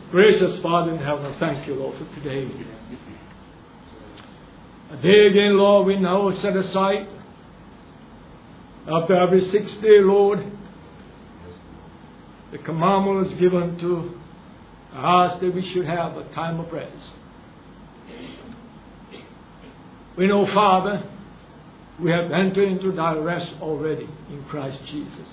Gracious Father in heaven, thank you, Lord, for today. A day again, Lord, we now set aside after every 6th day, Lord. The commandment was given to us that we should have a time of rest. We know, Father, we have entered into thy rest already in Christ Jesus.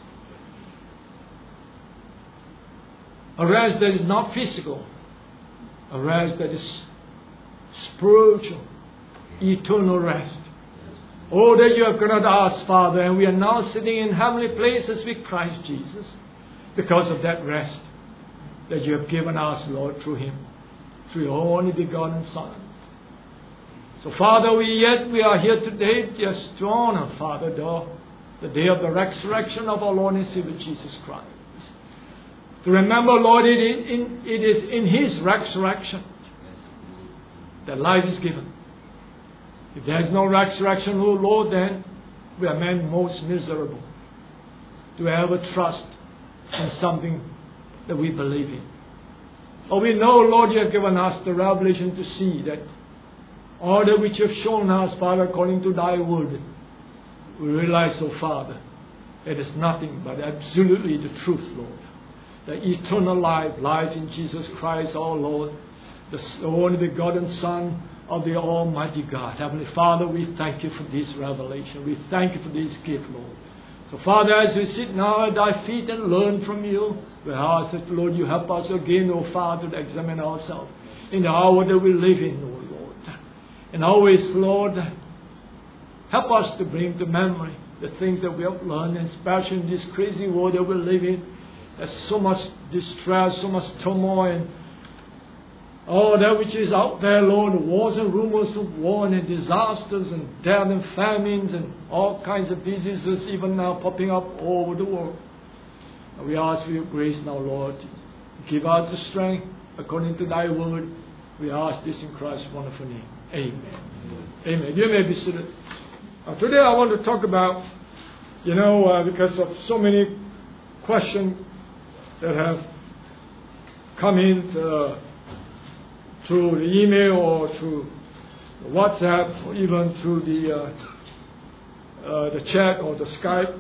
A rest that is not physical, a rest that is spiritual, eternal rest. Oh, that you have granted us, Father, and we are now sitting in heavenly places with Christ Jesus because of that rest that you have given us, Lord, through Him, through your only begotten Son. So, Father, we are here today just to honor, Father, the day of the resurrection of our Lord and Savior Jesus Christ. To remember, Lord, it is in His resurrection that life is given. If there is no resurrection, oh Lord, then we are men most miserable to ever trust in something that we believe in. Oh, we know, Lord, you have given us the revelation to see that all that which you have shown us, Father, according to thy word, we realize, oh Father, it is nothing but absolutely the truth, Lord. The eternal life in Jesus Christ, our Lord, the only begotten Son of the Almighty God. Heavenly Father, we thank you for this revelation. We thank you for this gift, Lord. So, Father, as we sit now at thy feet and learn from you, we ask that, Lord, you help us again, oh Father, to examine ourselves in the hour that we live in, oh Lord. And always, Lord, help us to bring to memory the things that we have learned, and especially in this crazy world that we live in. There's so much distress, so much turmoil, and all that which is out there, Lord, wars and rumors of war and disasters and death and famines and all kinds of diseases even now popping up all over the world. And we ask for your grace now, Lord. Give us the strength according to thy word. We ask this in Christ's wonderful name. Amen. Amen. You may be seated. Today I want to talk about, because of so many questions that have come in through the email or through WhatsApp or even through the chat or the Skype.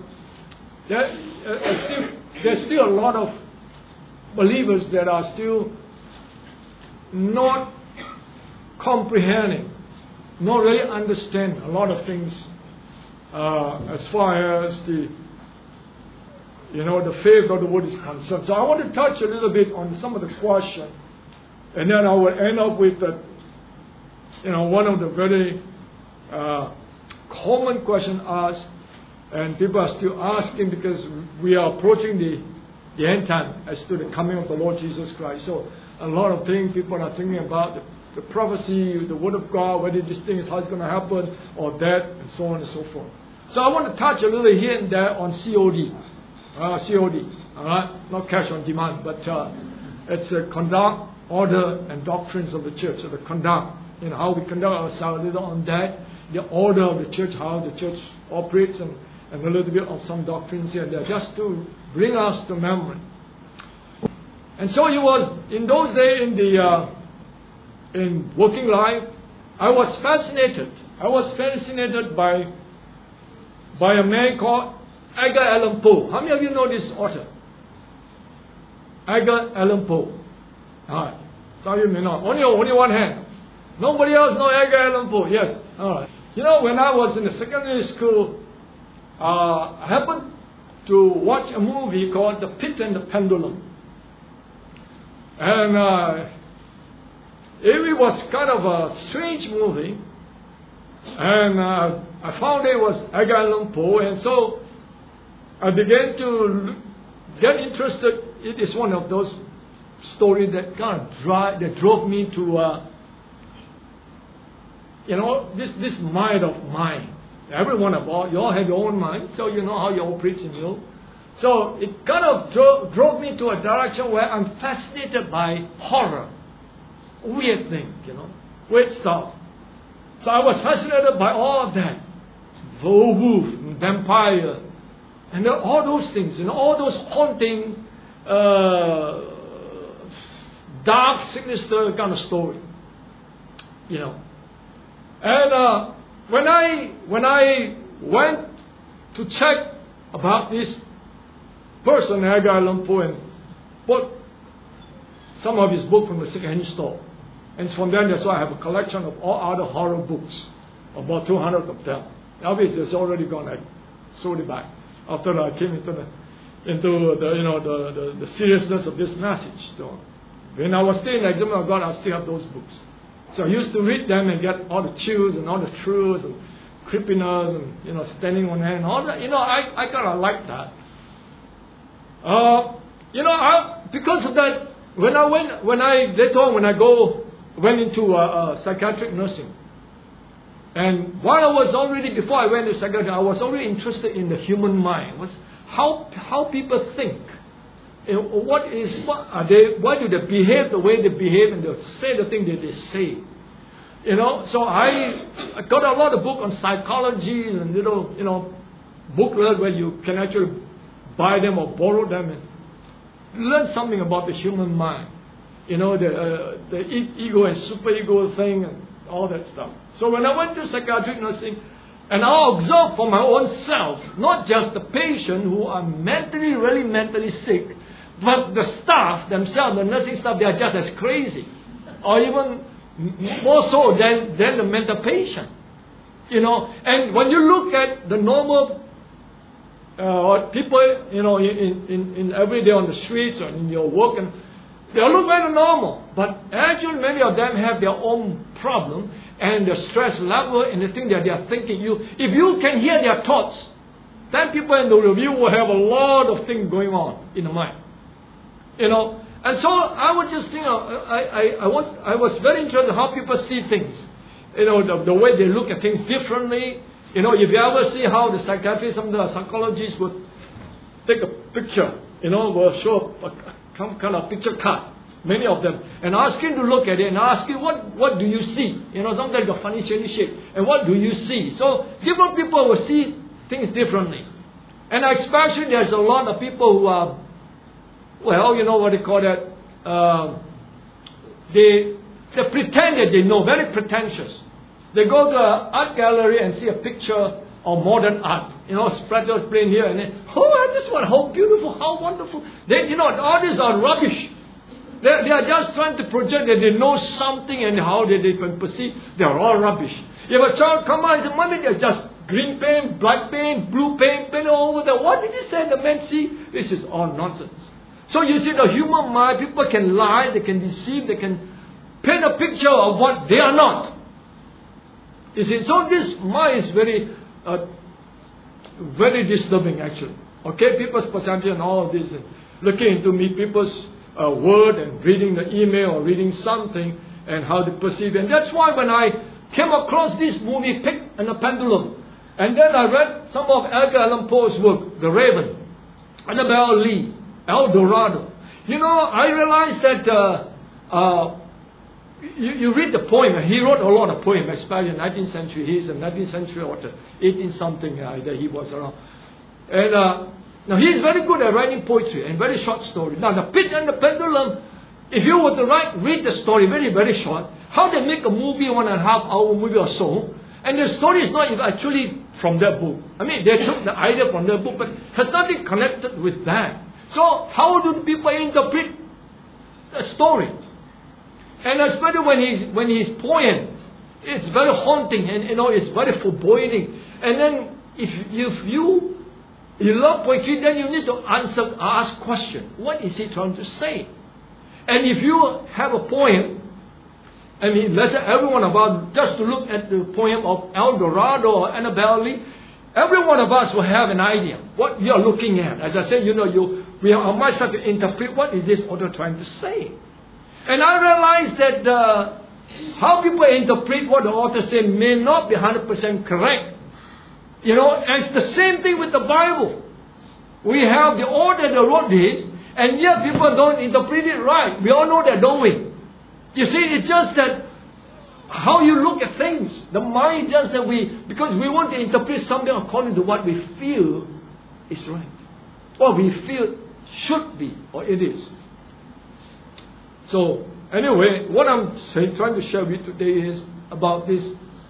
There's still a lot of believers that are still not comprehending, not really understand a lot of things as far as the faith of the word is concerned. So I want to touch a little bit on some of the questions, and then I will end up with one of the very common questions asked, and people are still asking because we are approaching the end time as to the coming of the Lord Jesus Christ. So a lot of things people are thinking about the prophecy, the word of God, whether this thing is how it's going to happen or that, and so on and so forth. So I want to touch a little here and there on COD. COD, all right? Not cash on demand, but it's a conduct, order, and doctrines of the church. So the conduct, how we conduct ourselves, a little on that, the order of the church, how the church operates, and a little bit of some doctrines here and there, just to bring us to memory. And so it was in those days in working life, I was fascinated. by a man called Edgar Allan Poe. How many of you know this author? Edgar Allan Poe. All right. Some of you may not. Only one hand. Nobody else knows Edgar Allan Poe. Yes. All right. When I was in the secondary school, I happened to watch a movie called The Pit and the Pendulum. And it was kind of a strange movie. And I found it was Edgar Allan Poe. And so I began to get interested. It is one of those stories that that drove me to, this mind of mine. Every one of you all have your own mind, so you know how you operate in you. So it kind of drove me to a direction where I'm fascinated by horror, weird things, weird stuff. So I was fascinated by all of that, werewolf, vampire, and all those things, all those haunting, dark, sinister kind of story. You know. And when I went to check about this person, Edgar Allan Poe, and bought some of his books from the second-hand store. And from then, that's why I have a collection of all other horror books, about 200 of them. Obviously, it's already gone. I sold it back after I came into the seriousness of this message. So when I was still in Assembly of God, I still have those books. So I used to read them and get all the chills and all the thrills and creepiness and standing on hand, all that. I kind of like that. Because of that, when I went into psychiatric nursing, and before I went to psychiatry, I was already interested in the human mind. Was how people think. Why do they behave the way they behave, and they say the thing that they say? So I got a lot of books on psychology and booklet where you can actually buy them or borrow them and learn something about the human mind. The ego and superego thing and all that stuff. So when I went to psychiatric nursing, and I observed for my own self, not just the patient who are really mentally sick, but the staff themselves, the nursing staff, they are just as crazy. Or even more so than the mental patient. And when you look at the normal people, in every day on the streets or in your work, and they all look very normal. But actually many of them have their own problem and the stress level and the thing that they are thinking. If you can hear their thoughts, then people in the review will have a lot of things going on in the mind. And so I was just thinking, I was very interested in how people see things. The way they look at things differently. If you ever see how the psychiatrists and the psychologists would take a picture, will show some kind of picture card, many of them, and ask him to look at it and ask him, what do you see? Sometimes you got funny, shady shape. And what do you see? So different people will see things differently. And especially there's a lot of people who are, what they call that, they pretend that they know, very pretentious. They go to an art gallery and see a picture of modern art. Spreaders playing here and then, this one, how beautiful, how wonderful. All these are rubbish. They are just trying to project that they know something and how they can perceive. They are all rubbish. If a child come out and say, Mommy, they're just green paint, black paint, blue paint all over there. What did you say? The men see? This is all nonsense. So you see, the human mind, people can lie, they can deceive, they can paint a picture of what they are not. You see, so this mind is very, very disturbing actually. Okay, people's personality and all of this, and looking into people's word and reading the email or reading something and how they perceive it. And that's why when I came across this movie, Pig and the Pendulum, and then I read some of Edgar Allan Poe's work, The Raven, Annabel Lee, El Dorado. I realized that you read the poem. He wrote a lot of poems, especially in the 19th century. He's a 19th century author, 18-something that he was around. And now he's very good at writing poetry and very short stories. Now the Pig and the Pendulum, if you were to read the story very, very short, how they make a movie, 1.5 hour movie or so, and the story is not actually from that book. I mean, they took the idea from that book, but has nothing connected with that. So how do people interpret the story? And especially when he's poem, it's very haunting and it's very foreboding. And then if you love poetry, then you need to ask question. What is he trying to say? And if you have a poem, I mean, let's say every one of us, just to look at the poem of El Dorado or Annabel Lee, every one of us will have an idea what we are looking at. As I said, we might start to interpret what is this author trying to say. And I realized that how people interpret what the author said may not be 100% correct. And it's the same thing with the Bible. We have the author that wrote this, and yet people don't interpret it right. We all know that, don't we? You see, it's just that how you look at things. The mind just that because we want to interpret something according to what we feel is right. Or we feel should be, or it is. So, anyway, what I'm trying to share with you today is about this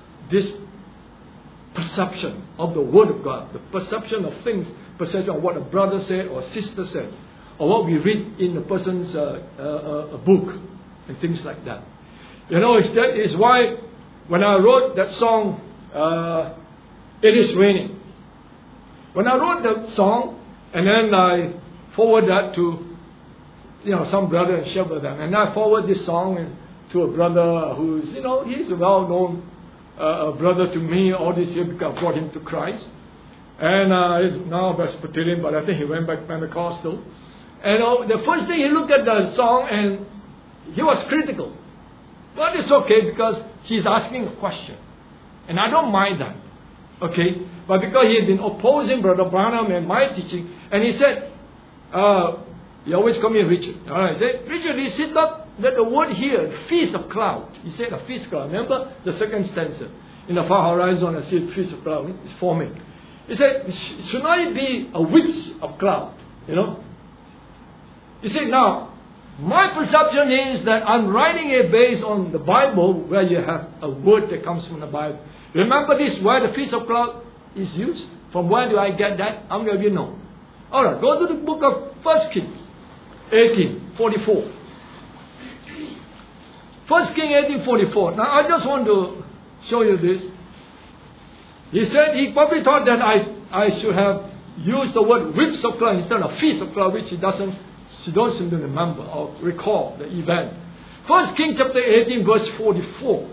perception of the Word of God, the perception of things, perception of what a brother said or a sister said, or what we read in a person's a book, and things like that. You know, that is why when I wrote that song, It Is Raining. When I wrote that song, and then I forward that to some brother and share with them, and I forward this song to a brother who's he's a well-known brother to me all this year because I brought him to Christ, and he's now Presbyterian, but I think he went back Pentecostal. And the first day he looked at the song and he was critical. But it's okay because he's asking a question. And I don't mind that. Okay? But because he had been opposing Brother Branham and my teaching, and he said, he always called me Richard. Alright, he said, Richard, is it not that the word here, feast of clouds? He said a feast of clouds. Remember the second stanza? In the far horizon, I see a feast of clouds is forming. He said, should not it be a whips of cloud? You see, now, my perception is that I'm writing it based on the Bible, where you have a word that comes from the Bible. Remember this, where the Feast of Cloud is used? From where do I get that? How many of you know? Alright, go to the book of 1 Kings 18:44. 1 Kings 18:44. Now, I just want to show you this. He said, he probably thought that I should have used the word whips of cloud instead of feast of cloud, which she don't seem to remember or recall the event. 1 Kings chapter 18 verse 44.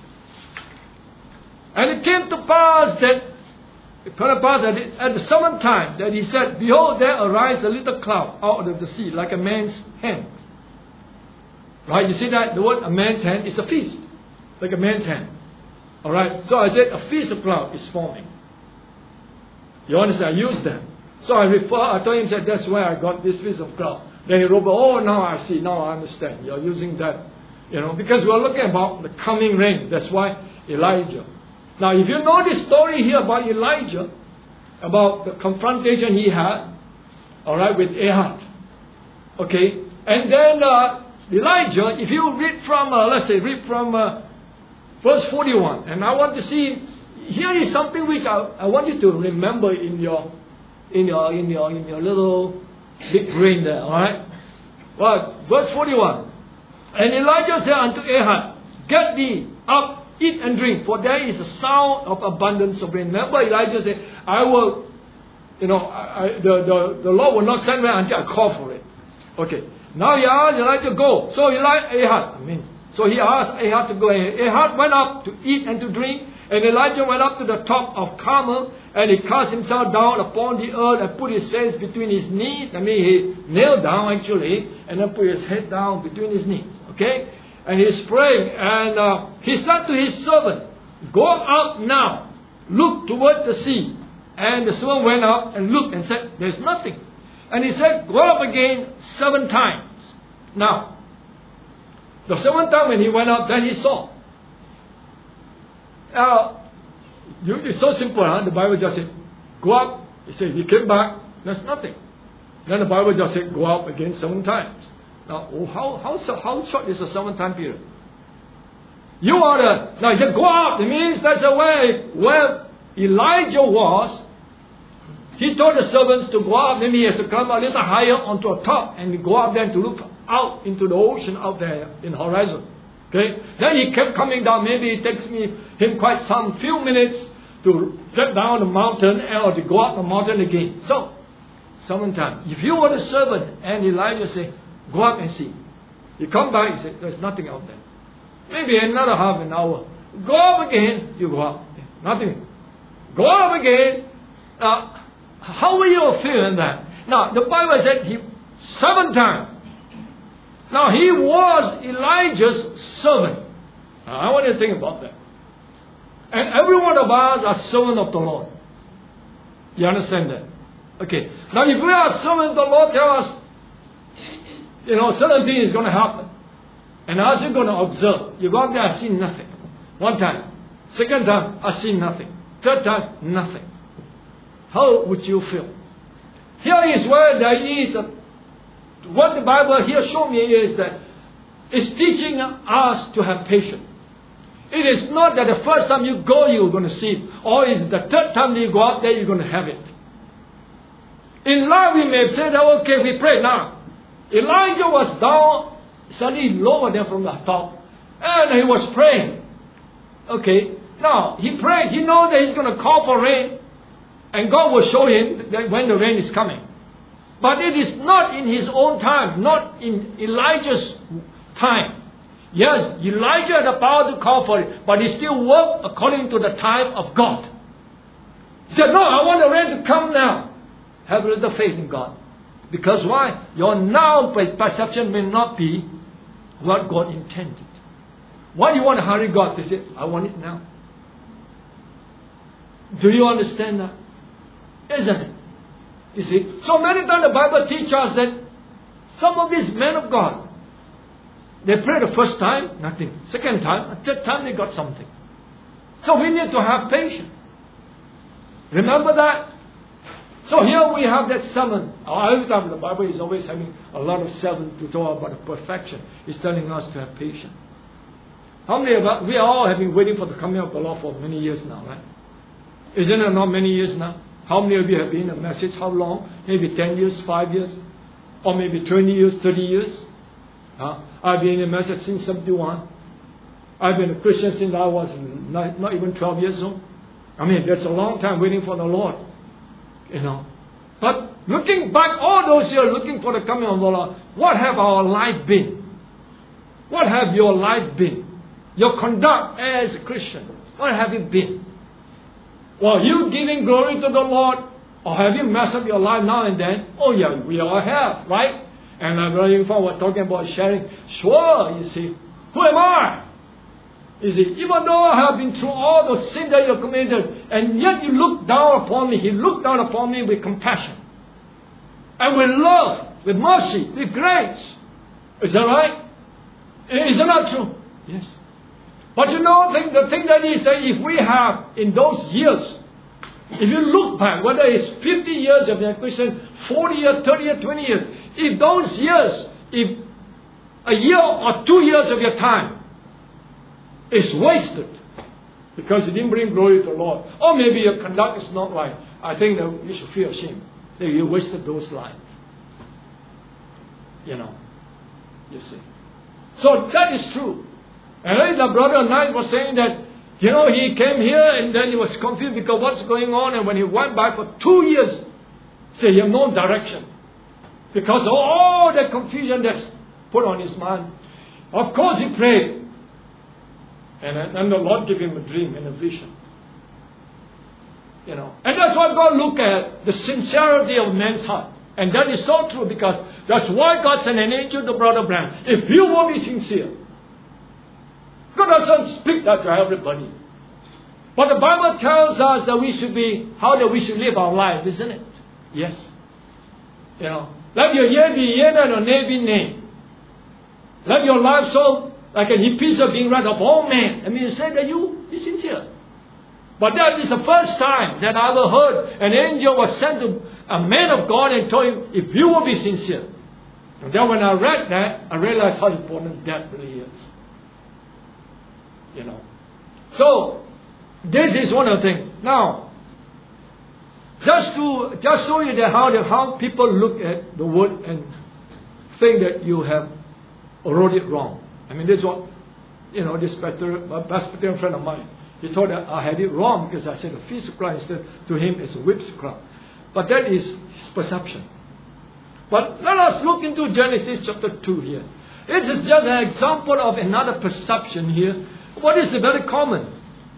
And it came to pass that at the seventh time that he said, behold, there arise a little cloud out of the sea like a man's hand. Right? You see that? The word a man's hand is a feast. Like a man's hand. Alright? So I said a feast of cloud is forming. You understand? I used that. So I told him that that's where I got this feast of cloud. Then he wrote, oh, now I see, now I understand. You're using that, because we're looking about the coming rain. That's why Elijah. Now, if you know this story here about Elijah, about the confrontation he had, alright, with Ahab. Okay? And then Elijah, if you read from, read from verse 41. And I want to see, here is something which I want you to remember in your little big brain there, alright? Well, verse 41. And Elijah said unto Ahab, get thee up, eat and drink, for there is a sound of abundance of rain. Remember, Elijah said, I will, the Lord will not send rain until I call for it. Okay. Now he asked Elijah, go. So he asked Ahab to go. And Ahab went up to eat and to drink. And Elijah went up to the top of Carmel, and he cast himself down upon the earth and put his face between his knees. He knelt down actually, and then put his head down between his knees. Okay? And he's praying, and he said to his servant, go out now, look toward the sea. And the servant went out and looked and said, there's nothing. And he said, go up again 7 times. Now, the 7th time when he went up, then he saw. It's so simple, huh? The Bible just said, go up. He said, he came back, there's nothing. Then the Bible just said, go up again 7 times. Now, how short is the 7-time period? Now he said, go up. It means that's the way where Elijah was. He told the servants to go up. Maybe he has to come a little higher onto a top and go up there to look out into the ocean out there in the horizon. Okay? Then he kept coming down. Maybe it takes him quite some few minutes to get down the mountain or to go up the mountain again. So, 7 times. If you were a servant and Elijah said, go up and see. You come back, you say, there's nothing out there. Maybe another half an hour. Go up again, you go up. Nothing. Go up again. How will you feel in that? Now, the Bible said 7 times. Now, he was Elijah's servant. Now, I want you to think about that. And every one of us are servant of the Lord. You understand that? Okay. Now, if we are servant of the Lord, tell us, certain thing is going to happen. And as you're going to observe, you go up there, I see nothing. 1 time. 2nd time, I see nothing. 3rd time, nothing. How would you feel? Here is where there is what the Bible here showed me is that is teaching us to have patience. It is not that the first time you go, you're going to see it. Or is it the third time you go out there, you're going to have it. In life, we may say that, okay, we pray now. Elijah was down, suddenly lower there from the top. And he was praying. Okay, now, he prayed. He knows that he's going to call for rain. And God will show him that when the rain is coming. But it is not in his own time, not in Elijah's time. Yes, Elijah had the power to call for it, but he still worked according to the time of God. He said, no, I want the rain to come now. Have a little faith in God. Because why? Your now perception may not be what God intended. Why do you want to hurry God? They say, I want it now. Do you understand that? Isn't it? You see, so many times the Bible teaches us that some of these men of God, they pray the first time, nothing. Second time, third time they got something. So we need to have patience. Remember that? So here we have that 7. Every time the Bible is always having a lot of 7 to talk about the perfection. It's telling us to have patience. How many of us, we all have been waiting for the coming of the Lord for many years now, right? Isn't it not many years now? How many of you have been in a message? How long? Maybe 10 years, 5 years, or maybe 20 years, 30 years. I've been in a message since 71. I've been a Christian since I was not even 12 years old. I mean, that's a long time waiting for the Lord. You know. But looking back, all those years looking for the coming of the Lord, what have our life been? What have your life been? Your conduct as a Christian, what have it been? Well, you giving glory to the Lord, or have you messed up your life now and then? Oh yeah, we all have, right? And I'm very fun, we're talking about sharing. Sure, you see. Who am I? You see, even though I have been through all the sin that you have committed, and yet you look down upon me, He looked down upon me with compassion. And with love, with mercy, with grace. Is that right? Is that not true? Yes. But you know, the thing that is that if we have in those years, if you look back, whether it's 50 years of your Christian, 40 years, 30 years, 20 years, if those years, if a year or 2 years of your time is wasted because you didn't bring glory to the Lord, or maybe your conduct is not right, I think that you should feel ashamed that you wasted those lives. You know, you see. So that is true. And the brother Knight was saying that, you know, he came here and then he was confused because what's going on. And when he went back for 2 years, say he had no direction. Because of all that confusion that's put on his mind. Of course he prayed. And the Lord gave him a dream and a vision. You know. And that's what God looked at, the sincerity of man's heart. And that is so true because that's why God sent an angel to Brother Branham. If you will be sincere. God doesn't speak that to everybody. But the Bible tells us that we should be, how that we should live our life, isn't it? Yes. You know, let your yea be yea and your nay be nay. Let your life so like an epistle being read of all men. I mean, you say that you be sincere. But that is the first time that I ever heard an angel was sent to a man of God and told him, if you will be sincere. And then when I read that, I realized how important that really is. You know. So, this is one of the things. Now, just show you that how people look at the word and think that you have wrote it wrong. I mean, this is what, you know, this Presbyterian friend of mine, he thought that I had it wrong because I said the feast of Christ to him is a whipped crowd. But that is his perception. But let us look into Genesis chapter 2 here. This is just an example of another perception here. What is very common?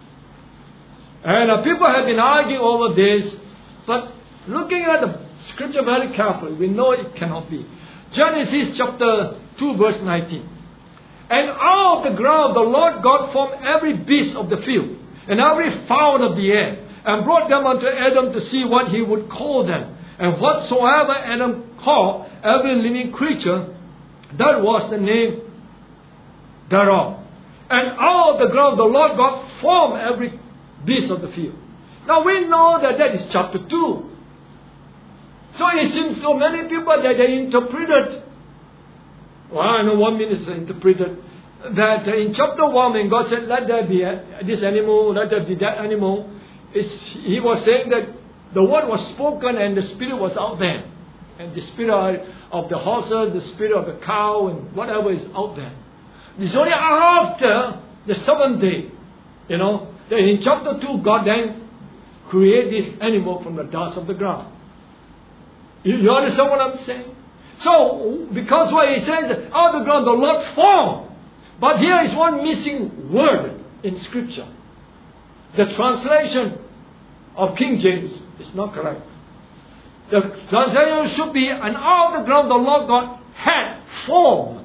And people have been arguing over this, but looking at the scripture very carefully, we know it cannot be. Genesis chapter 2 verse 19. And out of the ground the Lord God formed every beast of the field, and every fowl of the air, and brought them unto Adam to see what he would call them. And whatsoever Adam called every living creature, that was the name thereof. And out of the ground the Lord God formed every beast of the field. Now we know that is chapter 2. So it seems so many people that they interpreted Well, I know one minister interpreted that in chapter 1, when God said, let there be this animal, let there be that animal, he was saying that the word was spoken and the spirit was out there. And the spirit of the horses, the spirit of the cow, and whatever is out there. It's only after the seventh day, that in chapter 2, God then created this animal from the dust of the ground. You understand what I'm saying? So, because what he says, out of the ground the Lord formed. But here is one missing word in Scripture. The translation of King James is not correct. The translation should be, and out of the ground the Lord God had formed.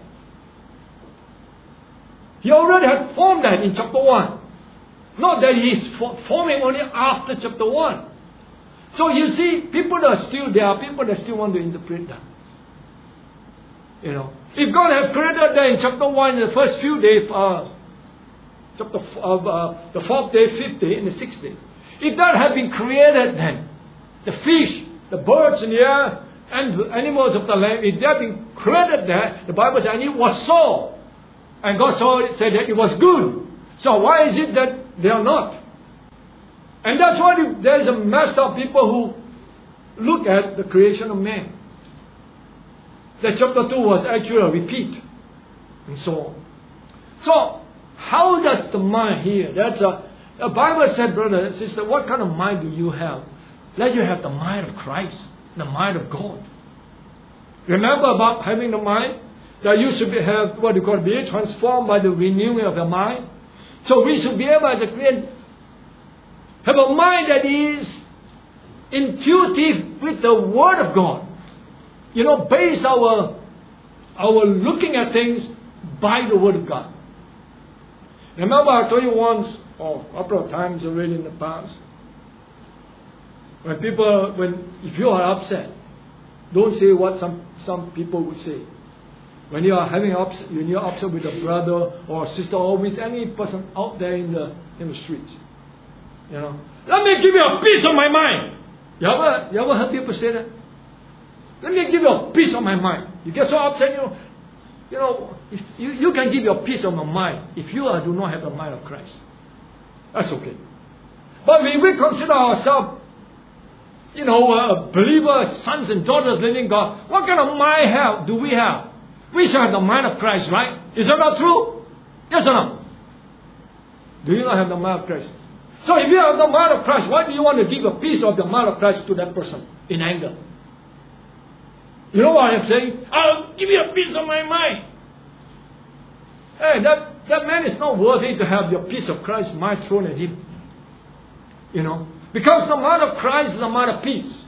He already had formed that in chapter 1. Not that he is forming only after chapter 1. So you see, there are people that still want to interpret that. If God had created that in chapter 1, in the first few days, the 4th day, 5th day, and the 6th day. If that had been created then, the fish, the birds in the air, and the animals of the land, if they had been created there, the Bible says, and it was so. And God saw it, said that it was good. So why is it that they are not? And that's why there's a mass of people who look at the creation of man. That chapter 2 was actually a repeat. And so on. So, how does the mind here? The Bible said, brother and sister, what kind of mind do you have? Let you have the mind of Christ, the mind of God. Remember about having the mind? That you should have what you call be transformed by the renewing of the mind. So we should be able to have a mind that is intuitive with the Word of God. Base our looking at things by the Word of God. Remember I told you once, or a couple of times already in the past, if you are upset, don't say what some people would say. When you are when you're upset with a brother or a sister or with any person out there in the streets, let me give you a piece of my mind. You ever heard people say that? Let me give you a piece of my mind. You get so upset, if you can give you a piece of my mind if you do not have the mind of Christ. That's okay. But when we consider ourselves, believers, sons and daughters living God, what kind of mind do we have? We should have the mind of Christ, right? Is that not true? Yes or no? Do you not have the mind of Christ? So if you have the mind of Christ, why do you want to give a piece of the mind of Christ to that person in anger? You know what I'm saying? I'll give you a piece of my mind. Hey, that man is not worthy to have your piece of Christ's mind thrown at him. Because the mind of Christ is the mind of peace.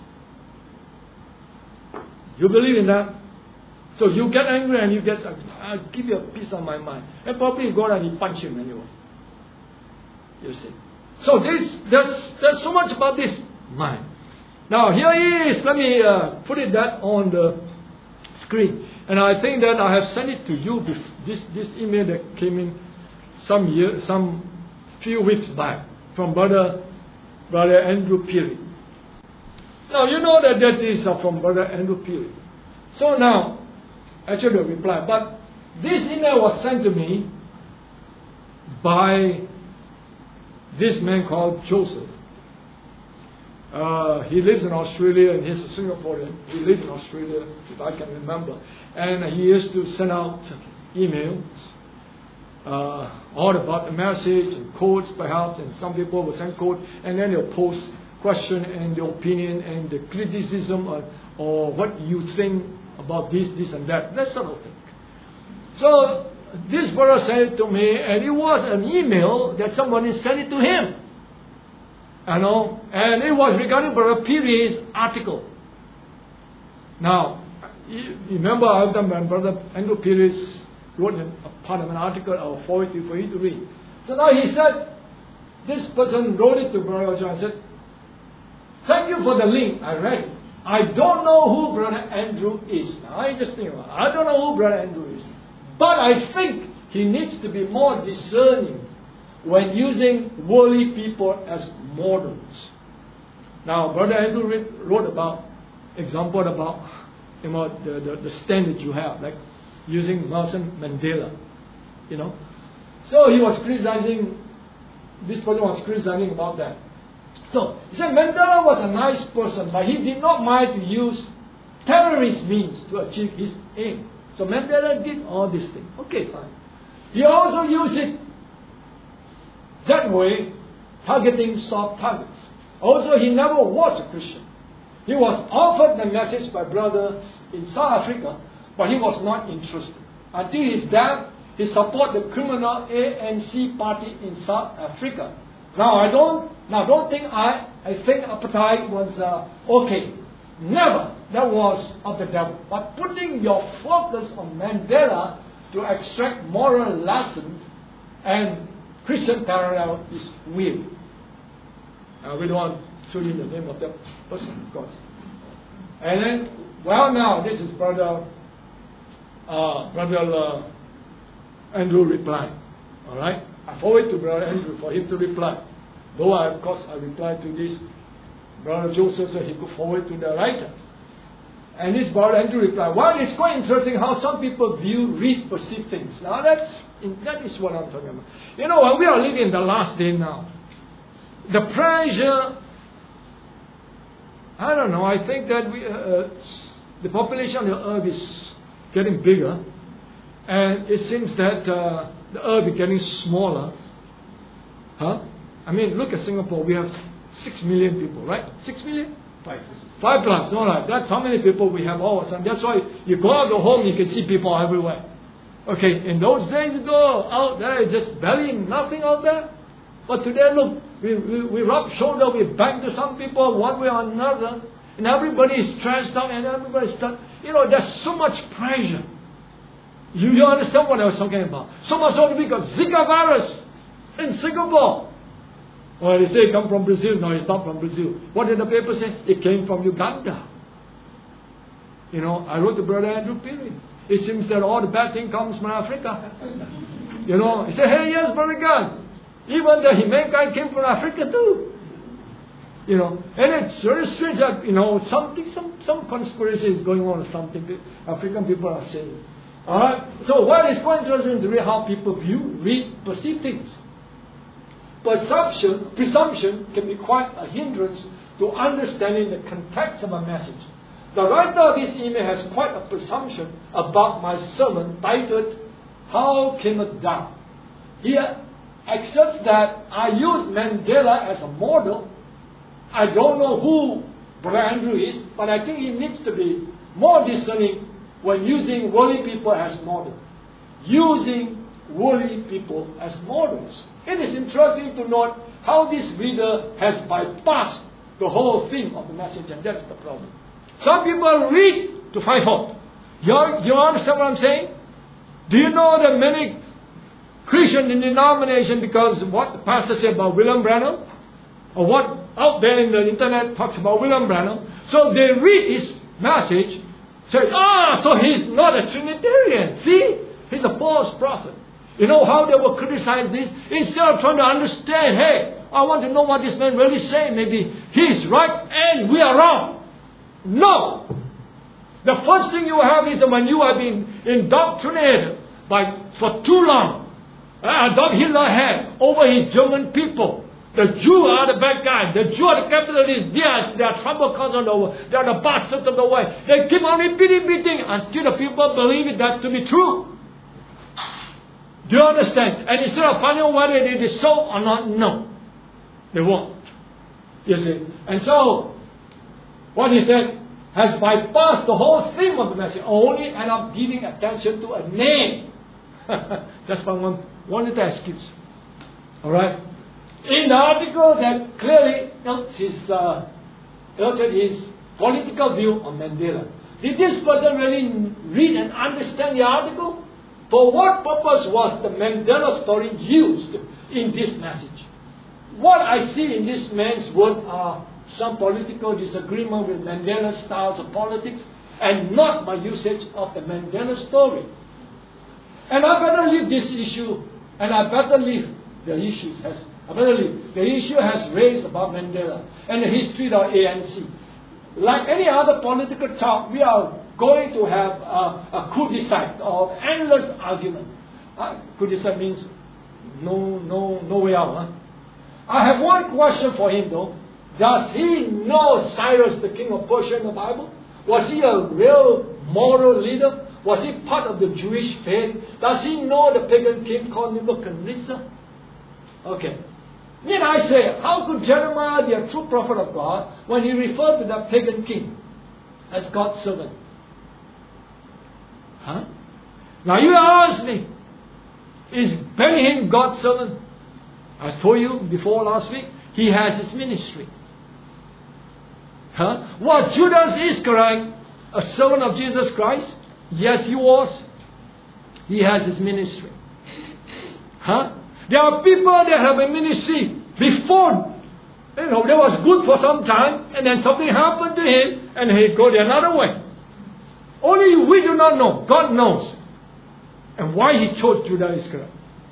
You believe in that? So you get angry and I'll give you a piece of my mind. And probably you go and you punch him anyway. You see. So there's so much about this mind. Now here he is. Let me put that on the screen. And I think that I have sent it to you. This email that came in some few weeks back from Brother Andrew Peary. Now you know that is from Brother Andrew Peary. So now, actually the reply. But this email was sent to me by this man called Joseph. He lives in Australia and he's a Singaporean. He lives in Australia, if I can remember. And he used to send out emails all about the message and quotes perhaps, and some people will send quotes and then they'll post question and the opinion and the criticism or what you think about this and that sort of thing. So this brother sent it to me, and it was an email that somebody sent it to him. And it was regarding Brother Peary's article. Now, you remember when Brother Andrew Peary wrote a part of an article, I'll forward it for you to read. So now he said, this person wrote it to Brother John and said, thank you for the link, I read it. I don't know who Brother Andrew is. Now, I just think about it. I don't know who Brother Andrew is. But I think he needs to be more discerning when using worldly people as models. Now, Brother Andrew wrote about the standard you have. Like using Nelson Mandela, So he was criticizing, this person was criticizing about that. So, he said Mandela was a nice person, but he did not mind to use terrorist means to achieve his aim. So Mandela did all these things. Okay, fine. He also used it that way, targeting soft targets. Also, he never was a Christian. He was offered the message by brothers in South Africa, but he was not interested. Until his death, he supported the criminal ANC party in South Africa. I think apartheid was okay. Never. That was of the devil. But putting your focus on Mandela to extract moral lessons and Christian parallel is weird. We don't want to show you the name of that person, of course. And then, now this is Brother Andrew reply. All right, I forward to Brother Andrew for him to reply. Though I replied to this Brother Joseph, so he could forward to the writer. And this Brother Andrew replied, it's quite interesting how some people read, perceive things. Now that is what I'm talking about. When we are living in the last day now, the pressure, I don't know, I think that the population of the earth is getting bigger, and it seems that the earth is getting smaller. Look at Singapore, we have 6 million people, right? 6 million? 5 plus, all right. That's how many people we have all of a sudden. That's why you go out the home, you can see people everywhere. Okay, in those days, go out there, just barely nothing out there. But today, look, we rub shoulder, we bang to some people one way or another, and everybody is stressed out, and everybody is there's so much pressure. You understand what I was talking about? So much so we got Zika virus in Singapore. Well, they say it come from Brazil. No, it's not from Brazil. What did the paper say? It came from Uganda. I wrote to Brother Andrew Peary. It seems that all the bad thing comes from Africa. He said, hey, yes, Brother God. Even the humankind came from Africa too. And it's very strange that, some conspiracy is going on or something. African people are saying. Alright? So what is quite interesting to read how people read, perceive things. Presumption can be quite a hindrance to understanding the context of a message. The writer of this email has quite a presumption about my sermon titled, How Came It Down? He accepts that I use Mandela as a model. I don't know who Brother Andrew is, but I think he needs to be more discerning when using worldly people as model. Using worldly people as models. It is interesting to note how this reader has bypassed the whole theme of the message, and that's the problem. Some people read to find fault. You understand what I'm saying? Do you know that many Christian denomination, because what the pastor said about William Branham, or what out there in the internet talks about William Branham, so they read his message, say, so he's not a Trinitarian. See? He's a false prophet. You know how they will criticize this? Instead of trying to understand, hey, I want to know what this man really saying. Maybe he's right and we are wrong. No! The first thing you have is when you have been indoctrinated for too long. Adolf Hitler had over his German people. The Jews are the bad guys. The Jews are the capitalists. They are trouble causers of the world. They are the bastards of the world. They keep on repeating until the people believe that to be true. Do you understand? And instead of finding out whether it is so or not, no. They won't. You see? And so, what he said has bypassed the whole theme of the message. Only end up giving attention to a name. Just one little excuse. Alright? In the article that clearly noted his political view on Mandela. Did this person really read and understand the article? For what purpose was the Mandela story used in this message? What I see in this man's word are some political disagreement with Mandela's styles of politics and not my usage of the Mandela story. And I better leave this issue, and I better leave the issues the issue has raised about Mandela and the history of ANC. Like any other political talk, we are going to have a cul-de-sac or endless argument. Cul-de-sac means no way out. Huh? I have one question for him though. Does he know Cyrus, the king of Persia in the Bible? Was he a real moral leader? Was he part of the Jewish faith? Does he know the pagan king called Nebuchadnezzar? Okay. Then I say, how could Jeremiah be a true prophet of God when he referred to that pagan king as God's servant? Huh? Now you ask me, is Benny Hinn God's servant? I told you before last week, he has his ministry. Huh? Was Judas Iscariot a servant of Jesus Christ? Yes, he was. He has his ministry. Huh? There are people that have a ministry before. That was good for some time, and then something happened to him, and he go the another way. Only we do not know. God knows. And why he chose Judas Iscariot.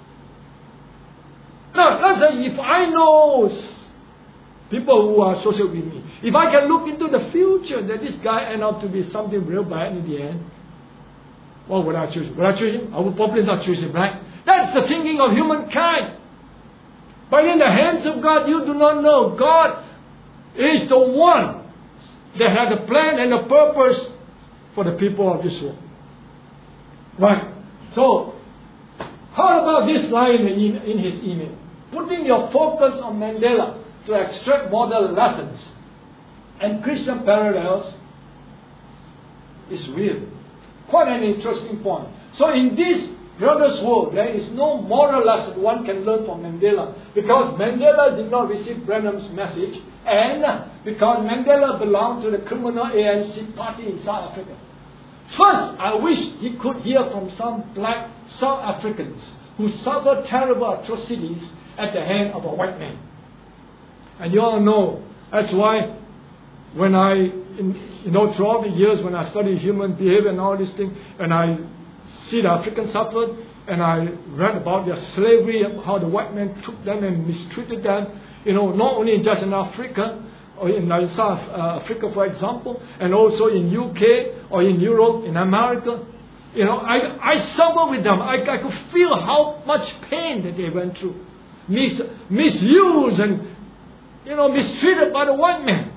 Now, let's say if I know people who are associated with me, if I can look into the future that this guy end up to be something real bad in the end, what would I choose? Would I choose him? I would probably not choose him, right? That's the thinking of humankind. But in the hands of God, you do not know. God is the one that had a plan and a purpose for the people of this world. Right. So, how about this line in his email? Putting your focus on Mandela to extract moral lessons and Christian parallels is real. Quite an interesting point. So in this brother's world, there is no moral lesson one can learn from Mandela, because Mandela did not receive Branham's message, and because Mandela belonged to the criminal ANC party in South Africa. First, I wish he could hear from some black South Africans who suffered terrible atrocities at the hand of a white man. And you all know, that's why when throughout the years when I studied human behavior and all these things, and I see the Africans suffered, and I read about their slavery, how the white man took them and mistreated them, not only just in Africa, or in South Africa, for example, and also in UK, or in Europe, in America. I suffer with them. I could feel how much pain that they went through. Misused and, mistreated by the white man.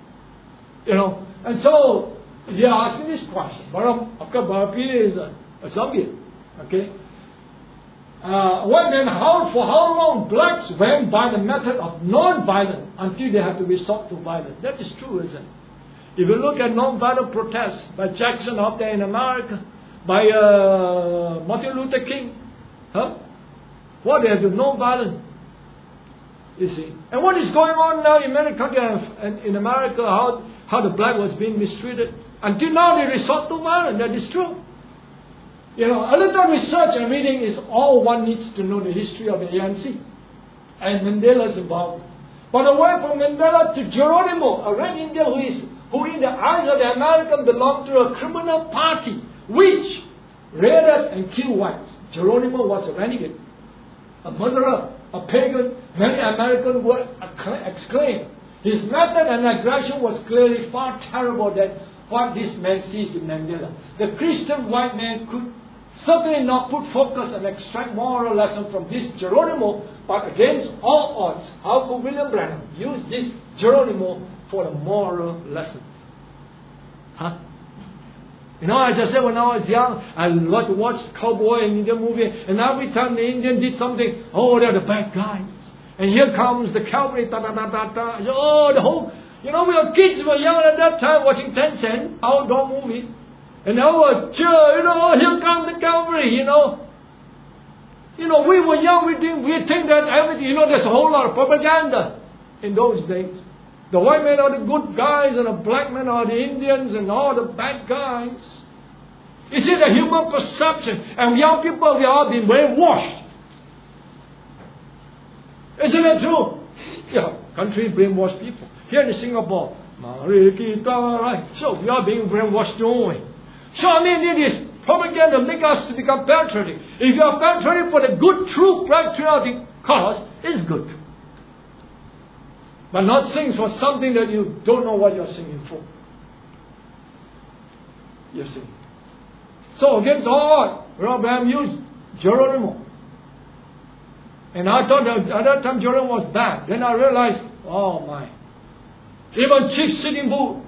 And so, they are asking this question. Of course, Bharapini is a Zambian. Okay? White men, for how long blacks went by the method of non-violence until they have to resort to violence? That is true, isn't it? If you look at non-violent protests by Jackson up there in America, by Martin Luther King, what they have to non-violent, you see. And what is going on now in many countries and in America, how the black was being mistreated. Until now they resort to violence. That is true. A little research and reading is all one needs to know the history of the ANC and Mandela's involvement. But away from Mandela to Geronimo, a red Indian who in the eyes of the American belonged to a criminal party which raided and killed whites. Geronimo was a renegade, a murderer, a pagan. Many Americans would exclaim. His method and aggression was clearly far terrible than what this man sees in Mandela. The Christian white man could certainly not put focus and extract moral lesson from this Geronimo, but against all odds, how could William Branham use this Geronimo for a moral lesson? As I said, when I was young, I loved to watch cowboy and Indian movie, and every time the Indian did something, they're the bad guys. And here comes the cavalry, ta-ta-ta-ta-ta. The whole, we were kids, we were young at that time, watching Tencent, outdoor movie. And they were cheer, here comes the cavalry, we were young, we think that everything, there's a whole lot of propaganda in those days. The white men are the good guys, and the black men are the Indians, and all the bad guys. You see, the human perception, and young people, we are being brainwashed. Isn't that true? Yeah, country brainwash people. Here in Singapore, right? So we are being brainwashed, don't we? So it is propaganda make us to become patriotic. If you are patriotic for the good, true, patriotic cause, it's good. But not sing for something that you don't know what you're singing for. You see. So against all, Brother Branham used Geronimo. And I thought that at that time Geronimo was bad. Then I realized, oh my. Even Chief Sitting Bull,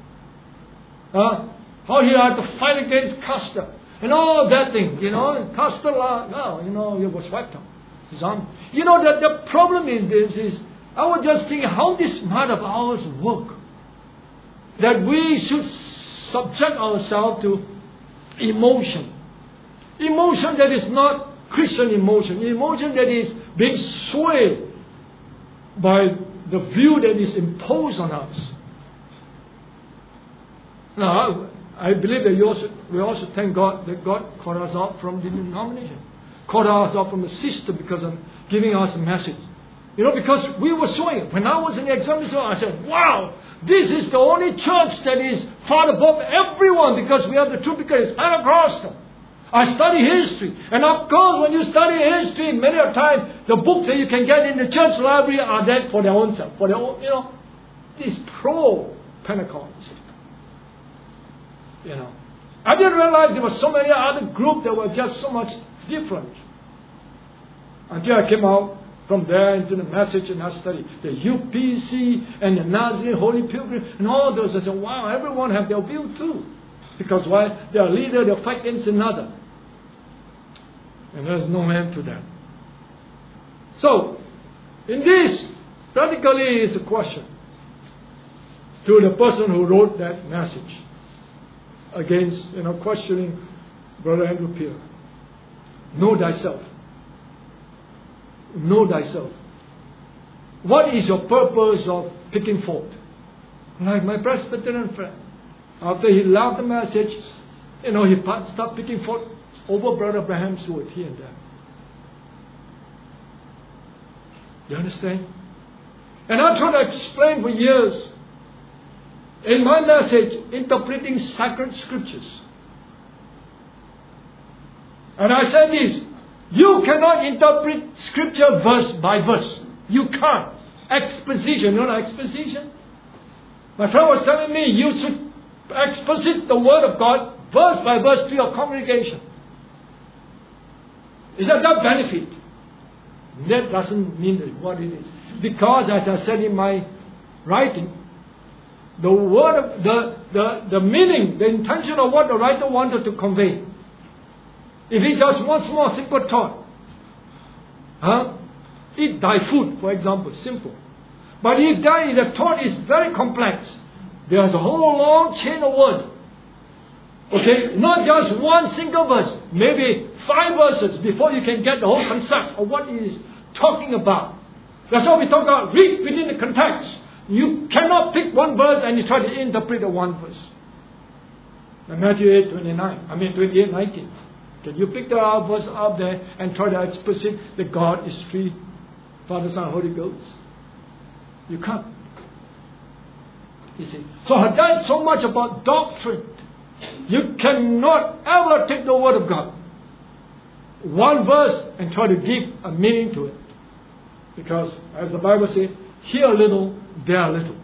how he had to fight against Custer. And all that thing, and Custer, he was wiped out. His arm. That the problem is I was just thinking how this mind of ours work. That we should subject ourselves to emotion. Emotion that is not Christian emotion. Emotion that is being swayed by the view that is imposed on us. Now, I believe that we also thank God that God called us out from the denomination. Called us out from the system because of giving us a message. Because we were swaying. When I was in the examination, I said, wow, this is the only church that is far above everyone because we have the truth because it's Pentecostal. I study history. And of course, when you study history, many a time, the books that you can get in the church library are there for their own self. For their own, this pro-Pentecost. I didn't realize there were so many other groups that were just so much different. Until I came out from there into the message and I studied the UPC and the Nazarene Holy Pilgrim and all those. I said, wow, everyone have their view too. Because why? Their leader, they fight against another. And there's no end to that. So, in this, practically is a question to the person who wrote that message against, questioning Brother Andrew Pearl. Know thyself. Know thyself. What is your purpose of picking fault? Like my Presbyterian friend, after he loved the message, he started picking fault over Brother Branham's word here and there. You understand? And I tried to explain for years in my message, interpreting sacred scriptures. And I said this, you cannot interpret scripture verse by verse. You can't. Exposition, exposition? My friend was telling me you should exposit the word of God verse by verse to your congregation. Is that benefit? That doesn't mean what it is. Because as I said in my writing, the word, the meaning, the intention of what the writer wanted to convey. If he just one small simple thought, eat thy food, for example, simple. But if the thought is very complex, there's a whole long chain of words. Okay, not just one single verse, maybe 5 verses before you can get the whole concept of what he is talking about. That's why we talk about read within the context. You cannot pick one verse and you try to interpret the one verse. Matthew 28:19. Can you pick the verse out there and try to exposit that God is three, Father, Son, Holy Ghost? You can't. You see. So that's so much about doctrine. You cannot ever take the Word of God, one verse, and try to give a meaning to it. Because, as the Bible says, here a little, there a little.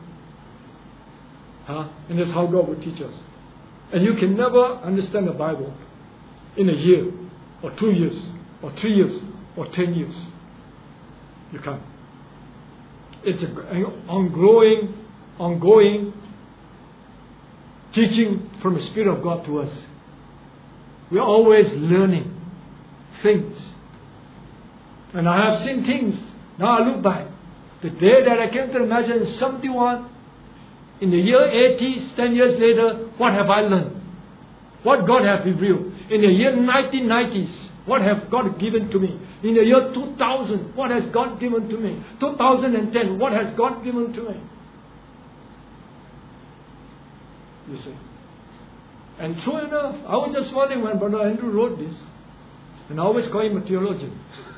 And that's how God will teach us. And you can never understand the Bible in a year, or 2 years, or 3 years, or 10 years. You can't. It's an ongoing teaching from the Spirit of God to us. We're always learning things. And I have seen things. Now I look back. The day that I came to the message in 71, in the year 80, 10 years later, what have I learned? What God has revealed? In the year 1990s, what have God given to me? In the year 2000, what has God given to me? 2010, what has God given to me? You see. And true enough, I was just wondering when Brother Andrew wrote this, and I always call him a theologian.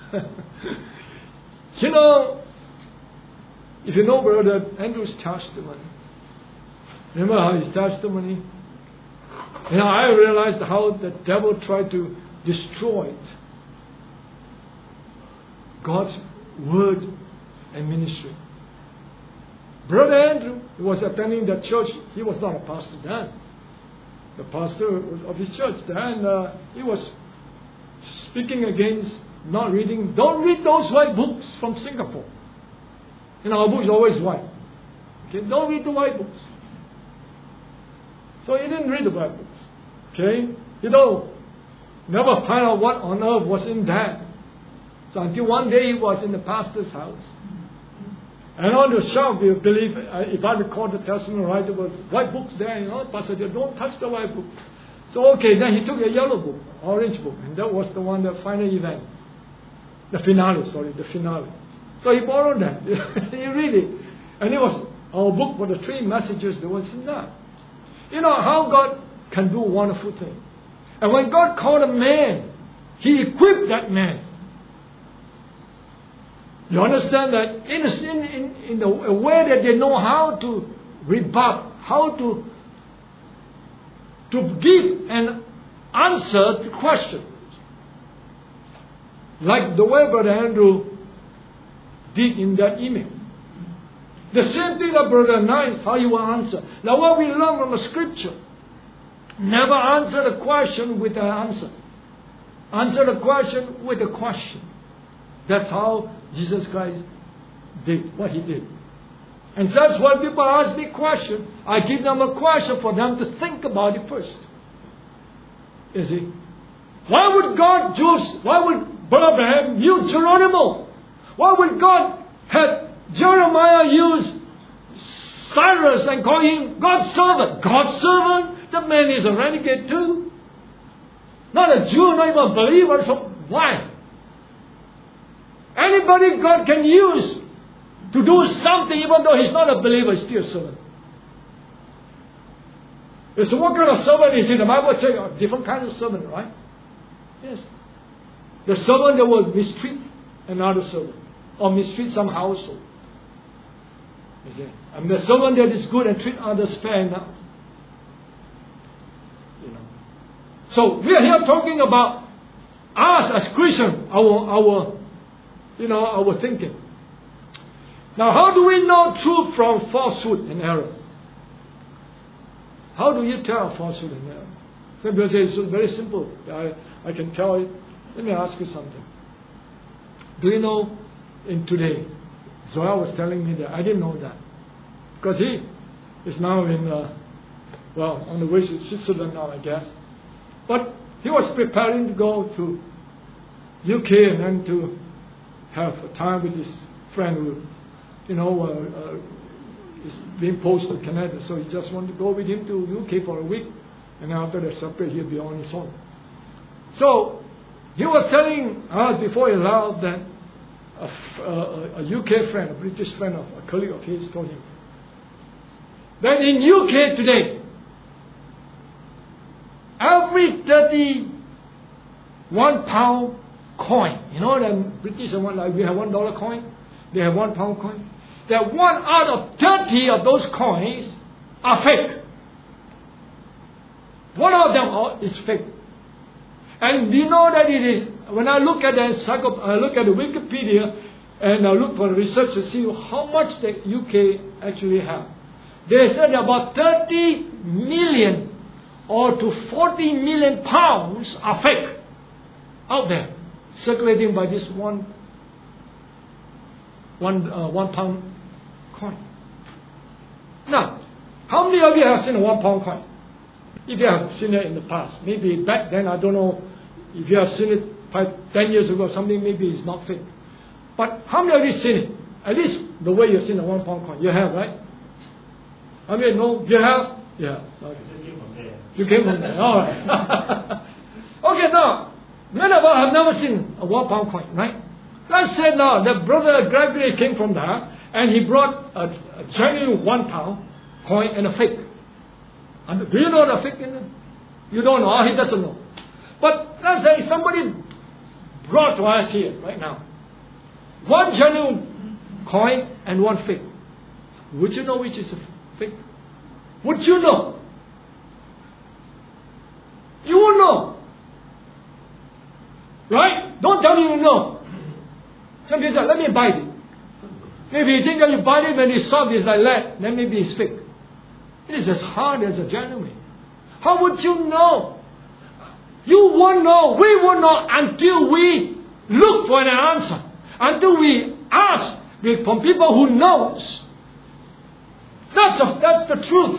If you know Brother Andrew's testimony, remember how his testimony? I realized how the devil tried to destroy it. God's word and ministry. Brother Andrew was attending that church. He was not a pastor then. the pastor of his church there, and he was speaking against not reading. Don't read those white books from Singapore. Our book is always white. Okay, don't read the white books. So he didn't read the white books. Okay, never find out what on earth was in that. So until one day he was in the pastor's house. And on the shelf, you believe, if I recall the Testament right, there were white books there, Pastor said, don't touch the white book. So okay, then he took a yellow book, orange book, and that was the one, the final event. The finale. So he borrowed that. He read it. And it was our book for the 3 messages that was in that. How God can do wonderful things. And when God called a man, He equipped that man. You understand that in a way that they know how to rebut, how to give an answer to questions. Like the way Brother Andrew did in that email. The same thing that Brother Nice, how you will answer. Now what we learn from the scripture, never answer the question with an answer. Answer the question with a question. That's how Jesus Christ did what He did. And that's when people ask me questions, I give them a question for them to think about it first. You see? Why would Brother Abraham use Geronimo? Why would God have Jeremiah use Cyrus and call him God's servant? God's servant? The man is a renegade too. Not a Jew, not even a believer, so why? Anybody God can use to do something, even though he's not a believer, he's still a servant. So what kind of servant is he? The Bible says different kinds of servant, right? Yes. The servant that will mistreat another servant, or mistreat some household. You see? And the servant that is good and treat others fair enough. So we are here talking about us as Christians, our thinking. Now, how do we know truth from falsehood and error? How do you tell falsehood and error? Some people say it's very simple. I can tell it. Let me ask you something. Do you know in today, Zoya was telling me that, I didn't know that. Because he is now on the way to Switzerland now, I guess. But he was preparing to go to UK and then to have a time with his friend who, is being posted to Canada. So he just wanted to go with him to UK for a week. And after they separate, he'll be on his own. So he was telling us before he left that a UK friend, a British friend of a colleague of his told him that in UK today, every 31 pound coin, the British one, like we have $1 coin, they have 1 pound coin, that 1 out of 30 of those coins are fake. One of them is fake. And you know that it is, when I look at the Wikipedia and I look for research to see how much the UK actually have, they said about 30 million or to 40 million pounds are fake out there, circulating by this one pound coin. Now, how many of you have seen a 1 pound coin? If you have seen it in the past, maybe back then, I don't know if you have seen it 10 years ago, something maybe it's not fake. But how many of you seen it? At least the way you've seen a 1 pound coin. You have, right? I mean, no, you have? Yeah. Okay. You came from there. All right. Okay, now, many of us have never seen a 1 pound coin, right? Let's say now that Brother Gregory came from there and he brought a genuine 1 pound coin and a fake. And do you know the fake in it? You don't know. He doesn't know. But let's say somebody brought to us here right now 1 genuine coin and 1 fake. Would you know which is a fake? Would you know? You will know. Right? Don't tell me you know. Somebody said, let me bite it. Maybe you think that you bite it when it's soft, it's like that. Then maybe it's fake. It is as hard as a genuine. How would you know? You won't know. We won't know until we look for an answer. Until we ask from people who knows. That's the truth.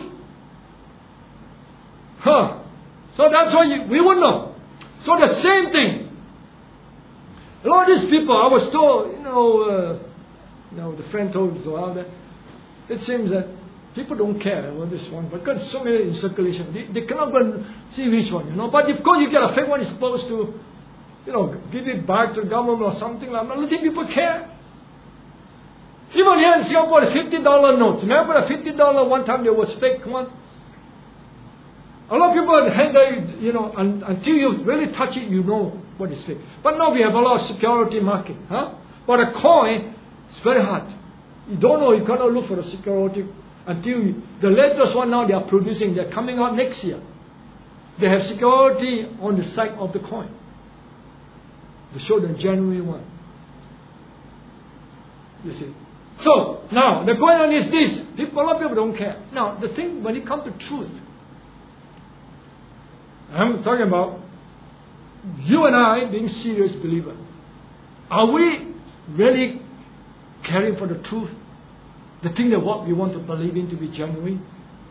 So that's why we won't know. So the same thing. A lot of these people, I was told, the friend told us all that it seems that people don't care about this one, because so many in circulation. They cannot go and see which one, But if you get a fake one, it's supposed to, give it back to the government or something like that. I don't think people care. Even here in Singapore, the $50 notes. Remember the $50 one time there was fake one? A lot of people hand that, until you really touch it, you know what is fake. But now we have a lot of security market, But a coin, it's very hard. You don't know, you cannot look for the security until the latest one now they are producing, they're coming out next year. They have security on the side of the coin to show the genuine one. You see. So, now, the going on is this. A lot of people don't care. Now, the thing, when it comes to truth, I'm talking about you and I being serious believers. Are we really caring for the truth? The thing that what we want to believe in to be genuine?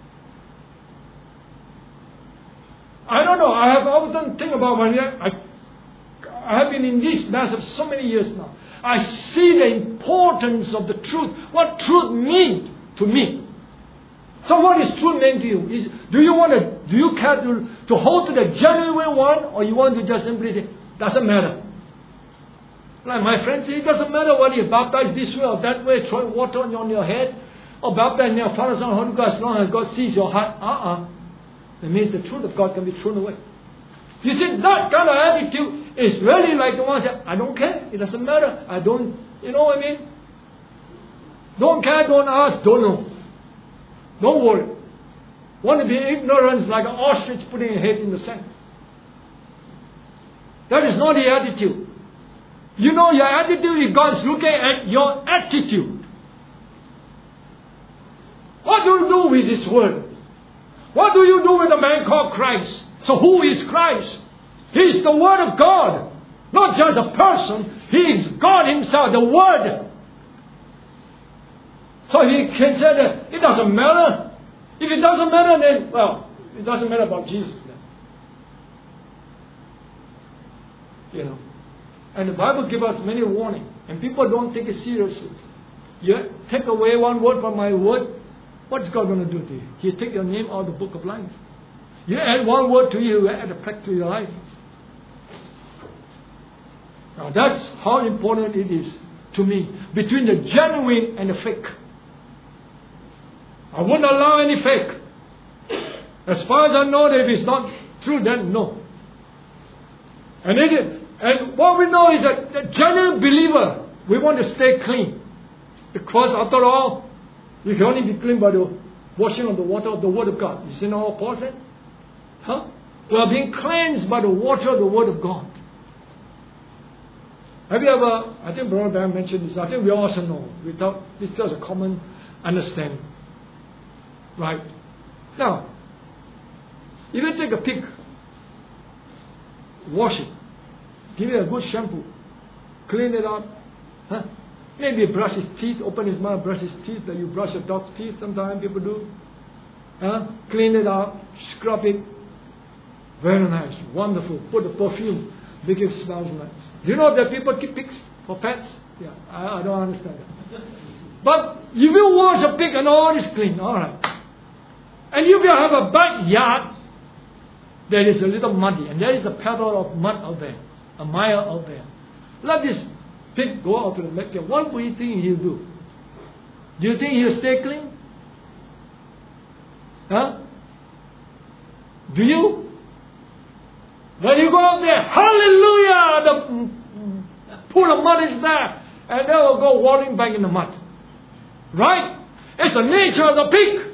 I don't know. I have often think about when I have been in this mess of so many years now. I see the importance of the truth. What truth means to me. So what is truth mean to you? Do you care to hold to the genuine one, or you want to just simply say, doesn't matter? Like my friend said, it doesn't matter whether you're baptized this way or that way, throwing water on your head, or baptized in your Father, Son, Holy Ghost, as long as God sees your heart. It means the truth of God can be thrown away. You see, that kind of attitude is really like the one who said, I don't care, it doesn't matter, I don't, you know what I mean? Don't care, don't ask, don't know. Don't worry. Want to be ignorant like an ostrich putting a head in the sand. That is not the attitude. Your attitude, God is looking at your attitude. What do you do with His Word? What do you do with a man called Christ? So who is Christ? He is the Word of God. Not just a person. He is God Himself, the Word. So He can say that it doesn't matter. If it doesn't matter, then, it doesn't matter about Jesus then. And the Bible gives us many warnings. And people don't take it seriously. You take away one word from my word, what's God going to do to you? He'll take your name out of the book of life. You add one word to you, He'll add a plague to your life. Now that's how important it is to me. Between the genuine and the fake. I wouldn't allow any fake. As far as I know that if it's not true, then no. And what we know is that the genuine believer, we want to stay clean. Because after all, you can only be clean by the washing of the water of the Word of God. You see now what Paul said? We are being cleansed by the water of the Word of God. Have you ever, I think Brother Bam mentioned this, I think we also know, this is a common understanding. Right. Now, if you take a pig, wash it, give it a good shampoo, clean it up, maybe brush his teeth, open his mouth, brush his teeth, like you brush your dog's teeth, sometimes people do. Clean it up, scrub it, very nice, wonderful, put the perfume, make it smells nice. Do you know that people keep pigs for pets? Yeah, I don't understand that. But if you wash a pig and all is clean, alright. And if you have a backyard that is a little muddy, and there is a puddle of mud out there, a mile out there, let this pig go out to the backyard. What do you think he'll do? Do you think he'll stay clean? Do you? When you go out there, hallelujah, the pool of mud is there, and they will go wallowing back in the mud. Right? It's the nature of the pig.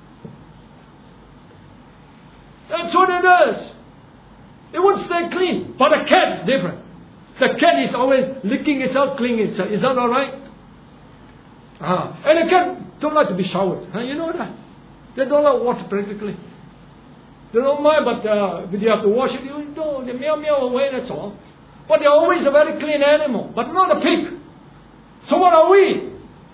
That's what it is. It won't stay clean. But the cat is different. The cat is always licking itself, cleaning itself. Is that alright? And the cat don't like to be showered. You know that? They don't like water practically. They don't mind, but you have to wash it. You don't. They meow meow away, that's all. But they're always a very clean animal, but not a pig. So what are we?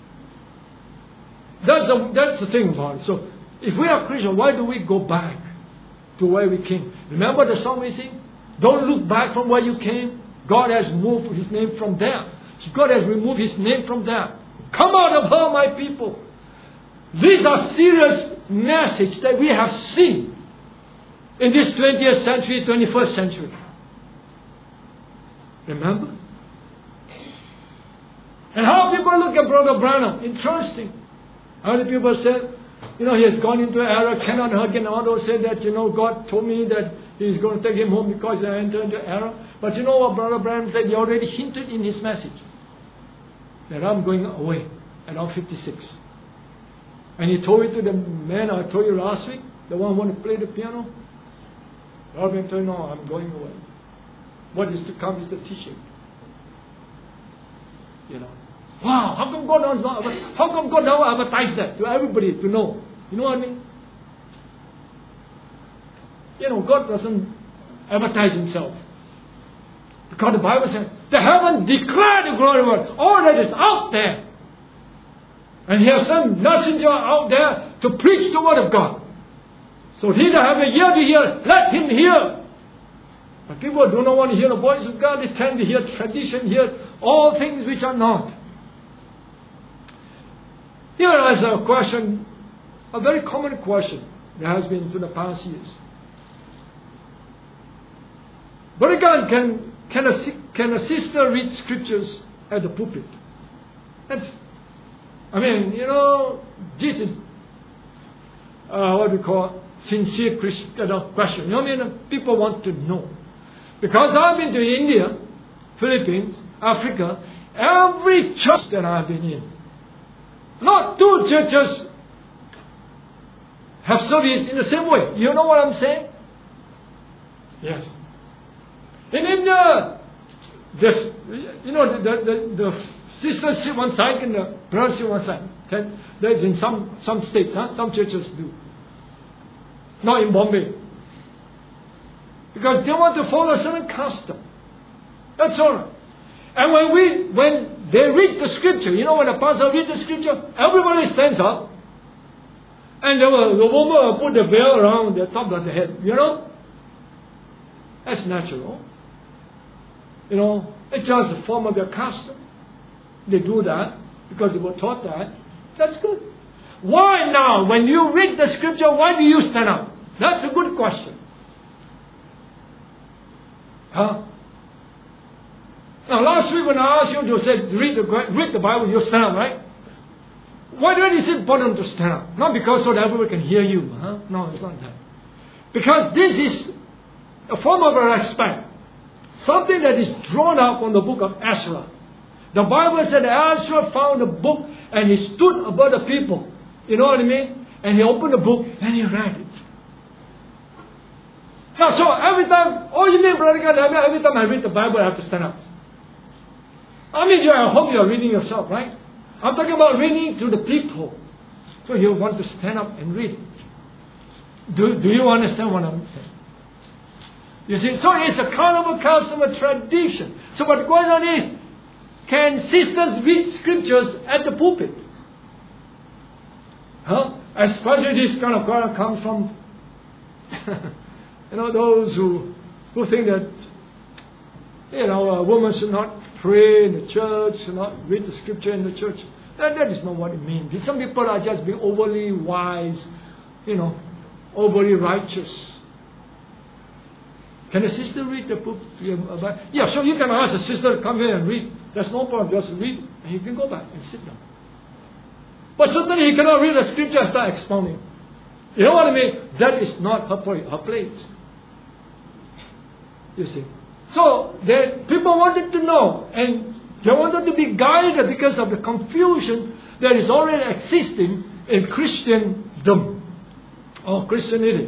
That's the thing about it. So if we are Christians, why do we go back to where we came? Remember the song we sing? Don't look back from where you came. God has moved His name from there. God has removed His name from there. Come out of her, my people. These are serious messages that we have seen in this 20th century, 21st century. Remember? And how people look at Brother Branham. Interesting. How many people said, he has gone into error, cannot hug, and others said that, God told me that He's going to take him home because I entered into error. But you know what Brother Branham said? He already hinted in his message that I'm going away at 56. And he told it to the man I told you last week, the one who wanted to play the piano. Robin told him, no, I'm going away. What is to come is the teaching. Wow, how come God now advertise that to everybody to know? You know what I mean? God doesn't advertise Himself. Because the Bible says, the heaven declare the glory of God. All that is out there. And He has sent messenger out there to preach the word of God. So he that have a ear to hear, let him hear. But people do not want to hear the voice of God. They tend to hear tradition, hear all things which are not. Here is a question, a very common question that has been for the past years. But again, can a sister read scriptures at the pulpit? This is what we call sincere Christian question. People want to know. Because I've been to India, Philippines, Africa, every church that I've been in, not two churches have service in the same way. You know what I'm saying? Yes. In India, the sisters sit one side and the brothers sit one side. Okay? That's in some states, some churches do. Not in Bombay. Because they want to follow a certain custom. That's all right. And when they read the scripture, when the pastor reads the scripture, everybody stands up. And the woman will put the veil around the top of the head. That's natural. It's just a form of their custom. They do that because they were taught that. That's good. Why now, when you read the scripture, why do you stand up? That's a good question. Huh? Now, last week when I asked you to say, read the Bible, you stand up, right? Why do it is important to stand up? Not because so that everyone can hear you. Huh? No, it's not that. Because this is a form of respect. Something that is drawn up from the book of Ezra. The Bible said Ezra found a book and he stood above the people. You know what I mean? And he opened the book and he read it. Now, so every time, you mean, Brother God, every time I read the Bible, I have to stand up. I hope you are reading yourself, right? I'm talking about reading to the people. So you want to stand up and read it. Do you understand what I'm saying? You see, so it's a kind of a custom, a tradition. So what's going on is, can sisters read scriptures at the pulpit? Huh? Especially this kind of God comes from, those who think that, a woman should not pray in the church, should not read the scripture in the church. That is not what it means. Some people are just being overly wise, overly righteous. Can a sister read the book? Yeah, so you can ask a sister to come here and read. There's no problem. Just read and you can go back and sit down. But certainly he cannot read the scripture and start expounding. You know what I mean? That is not her place. You see. So people wanted to know, and they wanted to be guided because of the confusion that is already existing in Christendom or Christianity.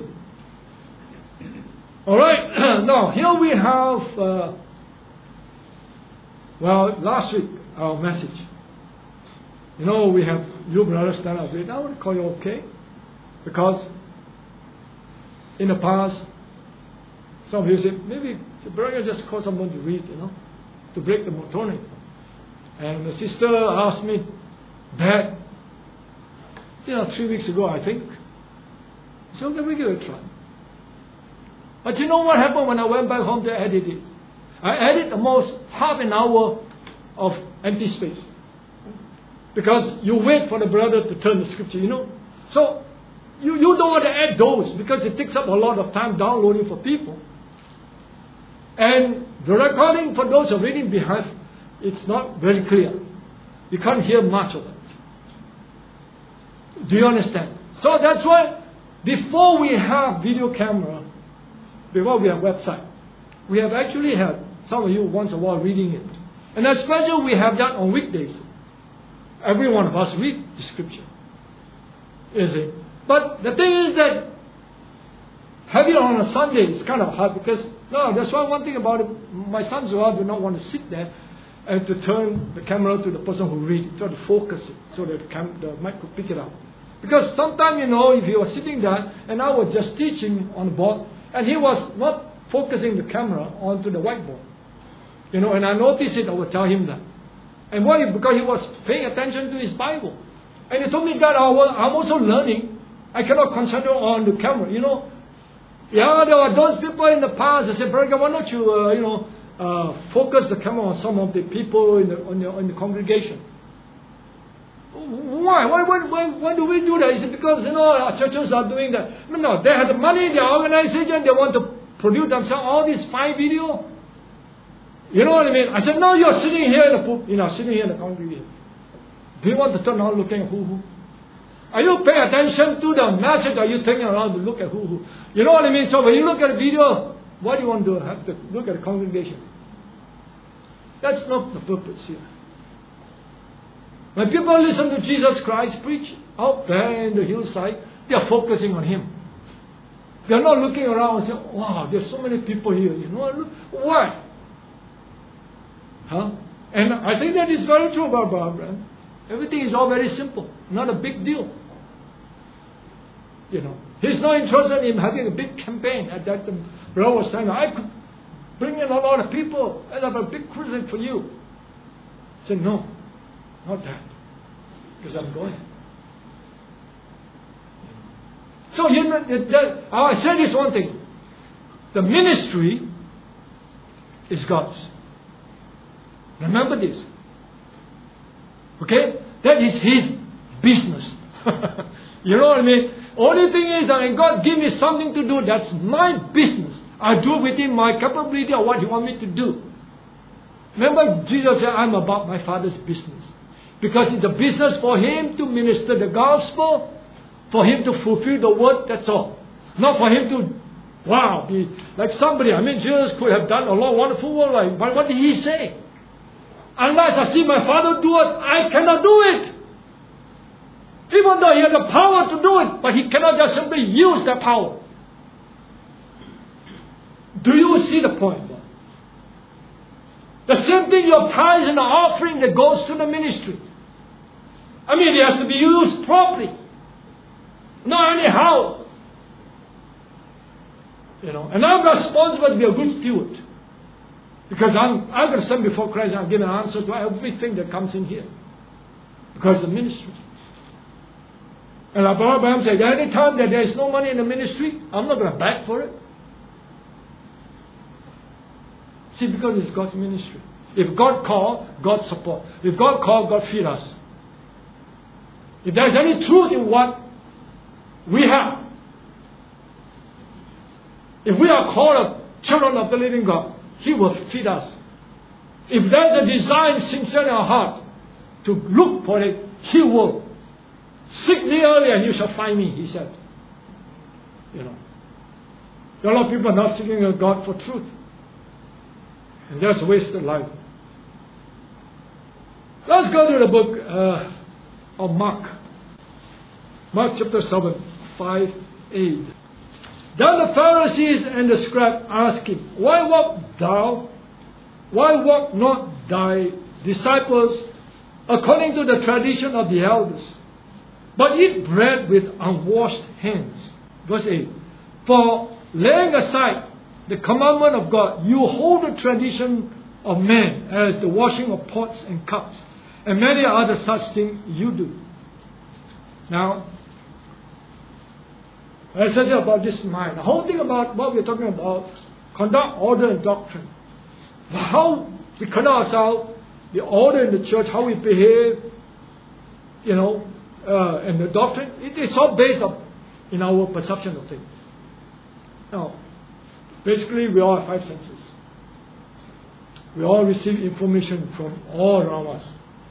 All right. Now here we have. Last week our message. We have you brothers stand up. I would call you okay, because in the past. Some of you say, maybe the brother just call someone to read, to break the monotony. And the sister asked me, Dad, 3 weeks ago, I think. So let me give it a try. But you know what happened when I went back home to edit it? I edit the most half an hour of empty space. Because you wait for the brother to turn the scripture, So you don't want to add those because it takes up a lot of time downloading for people. And the recording for those who are reading behind, it's not very clear. You can't hear much of it. Do you understand? So that's why before we have video camera, before we have website, we have actually had some of you once in a while reading it. And especially we have that on weekdays. Every one of us read the scripture. Is it? But the thing is that having it on a Sunday is kind of hard because, that's why one thing about it, my sons who do not want to sit there and to turn the camera to the person who reads, try to focus it so that the mic could pick it up. Because sometimes, if he was sitting there and I was just teaching on the board and he was not focusing the camera onto the whiteboard, and I noticed it, I would tell him that. And why? Because he was paying attention to his Bible. And he told me that I'm also learning. I cannot concentrate on the camera, Yeah, there were those people in the past that said, Brother, why don't you, focus the camera on some of the people in the congregation? Why? Why do we do that? Is it because, our churches are doing that? No, they have the money, their organization, they want to produce themselves all these fine video. You know what I mean? I said, no, you're sitting here in the pulpit, sitting here in the congregation. Do you want to turn around looking at who? Are you paying attention to the message or are you turning around to look at who? You know what I mean? So when you look at the video, what do you want to do? Have to look at the congregation. That's not the purpose here. When people listen to Jesus Christ preach out there in the hillside, they are focusing on Him. They are not looking around and saying, wow, there's so many people here. Why? Huh? And I think that is very true about Barbara. Everything is all very simple. Not a big deal. He's not interested in having a big campaign. At that the brother was saying, I could bring in a lot of people and have a big crusade for you. I said, no, not that. Because I'm going. So, I said this one thing. The ministry is God's. Remember this. Okay? That is His business. You know what I mean? Only thing is that when God give me something to do, that's my business. I do within my capability of what He wants me to do. Remember, Jesus said, I'm about my Father's business. Because it's a business for Him to minister the gospel, for Him to fulfill the word, that's all. Not for Him to, be like somebody. Jesus could have done a lot of wonderful work, but what did He say? Unless I see my Father do it, I cannot do it. Even though He has the power to do it, but He cannot just simply use that power. Do you see the point? The same thing, your tithes and the offering that goes to the ministry. It has to be used properly. Not anyhow. And I'm responsible to be a good steward. Because I'm going to stand before Christ and I'll give an answer to everything that comes in here. Because the ministry. And like Abraham said, any time that there is no money in the ministry, I'm not going to beg for it. See, because it's God's ministry. If God called, God support. If God called, God feed us. If there's any truth in what we have, if we are called children of the living God, He will feed us. If there's a desire sincere in our heart to look for it, He will. Seek me early and you shall find me, He said. A lot of people are not seeking God for truth. And that's a wasted life. Let's go to the book of Mark. Mark chapter 7, 5, 8. Then the Pharisees and the scribes asked Him, Why walk not thy disciples according to the tradition of the elders, but eat bread with unwashed hands? Verse 8. For laying aside the commandment of God, you hold the tradition of men as the washing of pots and cups, and many other such things you do. Now, I said about this mind. The whole thing about what we're talking about, conduct, order, and doctrine. How we conduct ourselves, the order in the church, how we behave, and the doctrine, it's all based in our perception of things. Now, basically, we all have five senses. We all receive information from all around us.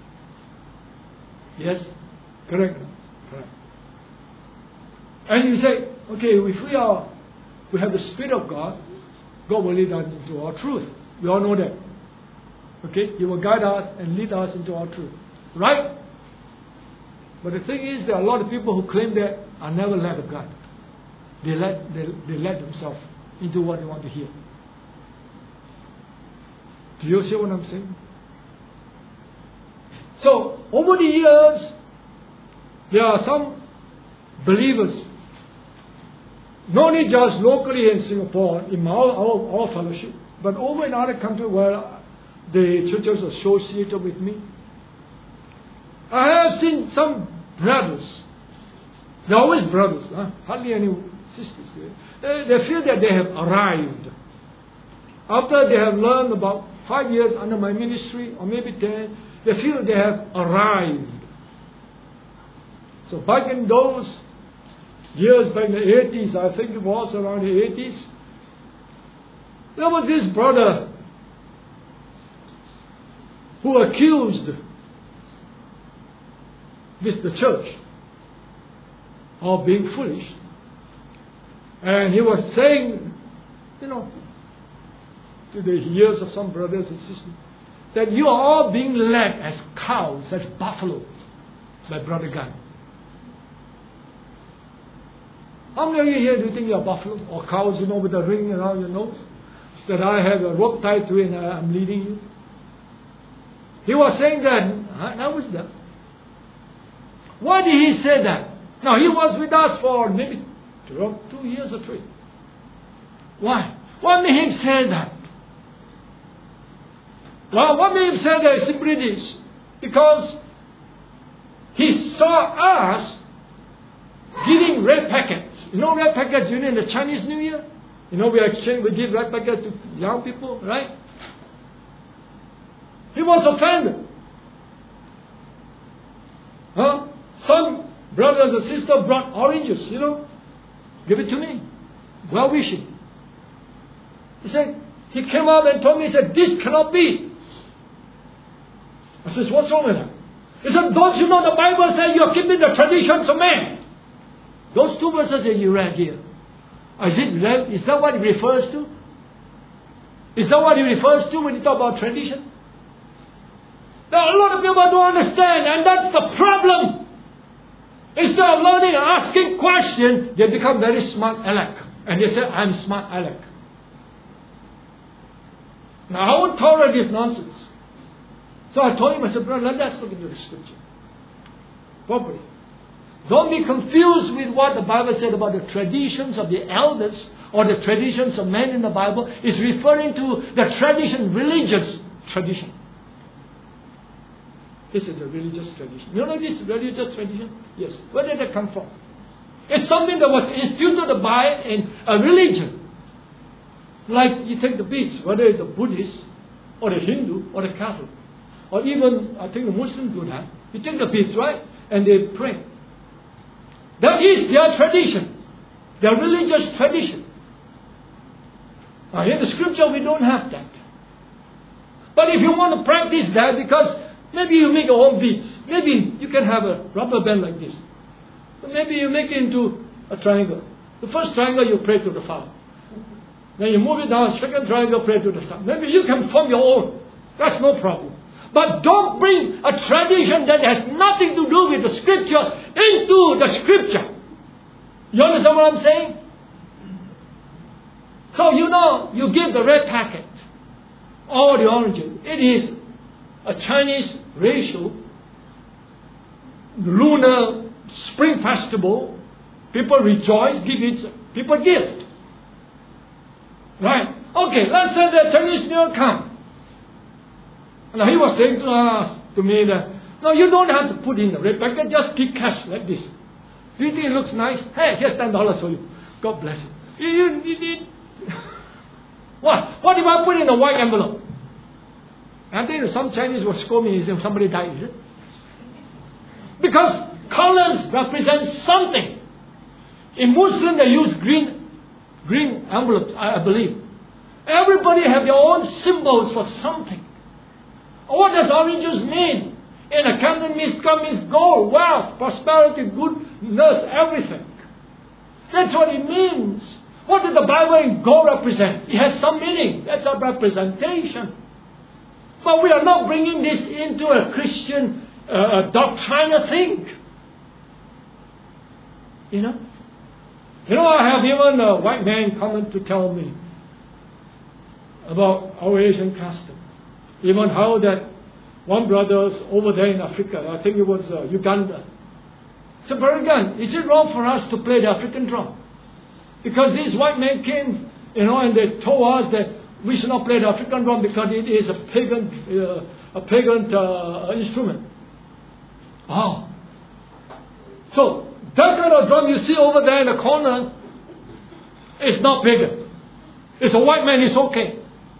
Yes? Correct? Correct. And you say, okay, if we have the Spirit of God, God will lead us into all truth. We all know that. Okay? He will guide us and lead us into all truth. Right? But the thing is, there are a lot of people who claim that are never led of God. They let themselves into what they want to hear. Do you see what I'm saying? So, over the years, there are some believers, not only just locally in Singapore, in our fellowship, but over in other countries where the churches are associated with me. I have seen some brothers, they're always brothers, hardly any sisters. They feel that they have arrived. After they have learned about 5 years under my ministry, or maybe 10, they feel they have arrived. So back in those years, back in the 80s, I think it was around the 80s, there was this brother who accused the church of being foolish. And he was saying, to the ears of some brothers and sisters, that you are all being led as cows, as buffalo, by Brother Gunn. How many of you here do you think you are buffalo or cows, with a ring around your nose? That I have a rope tied to it and I'm leading you? He was saying that. That was that. Why did he say that? Now, he was with us for maybe 2 years or 3. Why? What made him say that? Well, what made him say that is simply this. Because he saw us giving red packets. Red packets during the Chinese New Year? We give red packets to young people, right? He was offended. Some brothers and sisters brought oranges, Give it to me. Well-wishing. He came up and told me, he said, this cannot be. I said, what's wrong with that? He said, don't you know the Bible says you're keeping the traditions of men? Those 2 verses that you read here. Is that what it refers to? Is that what it refers to when you talk about tradition? Now, a lot of people don't understand, and that's the problem. Instead of learning and asking questions, they become very smart aleck. And they say, I'm smart aleck. Now, I won't tolerate this nonsense. So I told him, I said, brother, let's look into the scripture properly. Don't be confused with what the Bible said about the traditions of the elders or the traditions of men in the Bible. It's referring to the tradition, religious tradition. This is a religious tradition. You know this religious tradition? Yes. Where did it come from? It's something that was instituted by a religion. Like you take the beads, whether it's the Buddhist or the Hindu or the Catholic. Or even, I think the Muslims do that. You take the beads, right? And they pray. That is their tradition. Their religious tradition. Now in the scripture we don't have that. But if you want to practice that, because maybe you make your own beads. Maybe you can have a rubber band like this. So maybe you make it into a triangle. The first triangle you pray to the Father. Then you move it down, second triangle, pray to the Son. Maybe you can form your own. That's no problem. But don't bring a tradition that has nothing to do with the scripture into the scripture. You understand what I'm saying? So you give the red packet or the oranges. It is a Chinese racial lunar spring festival. People rejoice, give it, people gift. Right? Okay, let's say the Chinese New Year come. Now he was saying to me that, no, you don't have to put in the red packet, just keep cash like this. Do you think it looks nice? Hey, here's $10 for you. God bless you. What if I put in a white envelope? I think some Chinese will scold me if somebody died, is it? Because colors represent something. In Muslim they use green envelopes, I believe. Everybody have their own symbols for something. What does orange juice mean? In a Cantonese means gold, wealth, prosperity, goodness, everything. That's what it means. What does the Bible in gold represent? It has some meaning. That's a representation. But we are not bringing this into a Christian doctrinal thing. You know, I have even a white man coming to tell me about our Asian custom. Even how that one brother's over there in Africa, I think it was Uganda. So, very good. Is it wrong for us to play the African drum? Because these white men came, and they told us that we should not play the African drum because it is a pagan instrument. Oh. So, that kind of drum you see over there in the corner is not pagan. It's a white man, it's okay.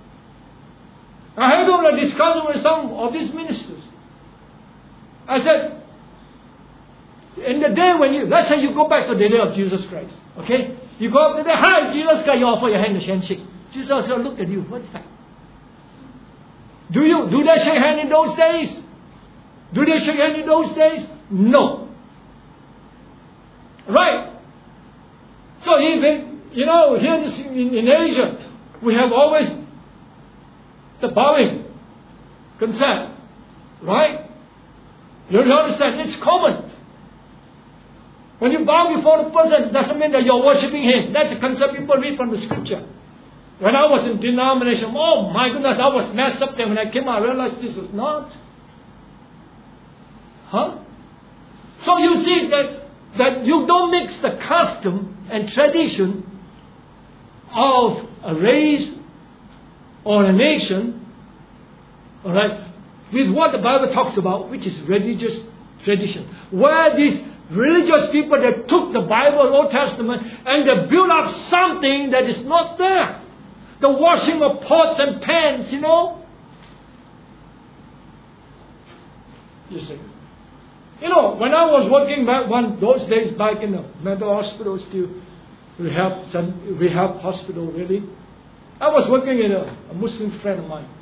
I had a discussion with some of these ministers. I said, in the day when let's say you go back to the day of Jesus Christ, okay? You go up to the hi, Jesus Christ, you offer your hand to handshake. Jesus will look at you, what's that? Do they shake hand in those days? Do they shake hand in those days? No. Right? So even, here in Asia, we have always the bowing concept. Right? You understand? It's common. When you bow before the person, it doesn't mean that you're worshipping him. That's the concept people read from the scripture. When I was in denomination, oh my goodness, I was messed up there. When I came out, I realized this was not. So you see that you don't mix the custom and tradition of a race or a nation, all right, with what the Bible talks about, which is religious tradition. Where these religious people that took the Bible, Old Testament, and they built up something that is not there. The washing of pots and pans, You see. When I was working back those days back in the mental hospital, still rehab hospital really, I was working in a Muslim friend of mine.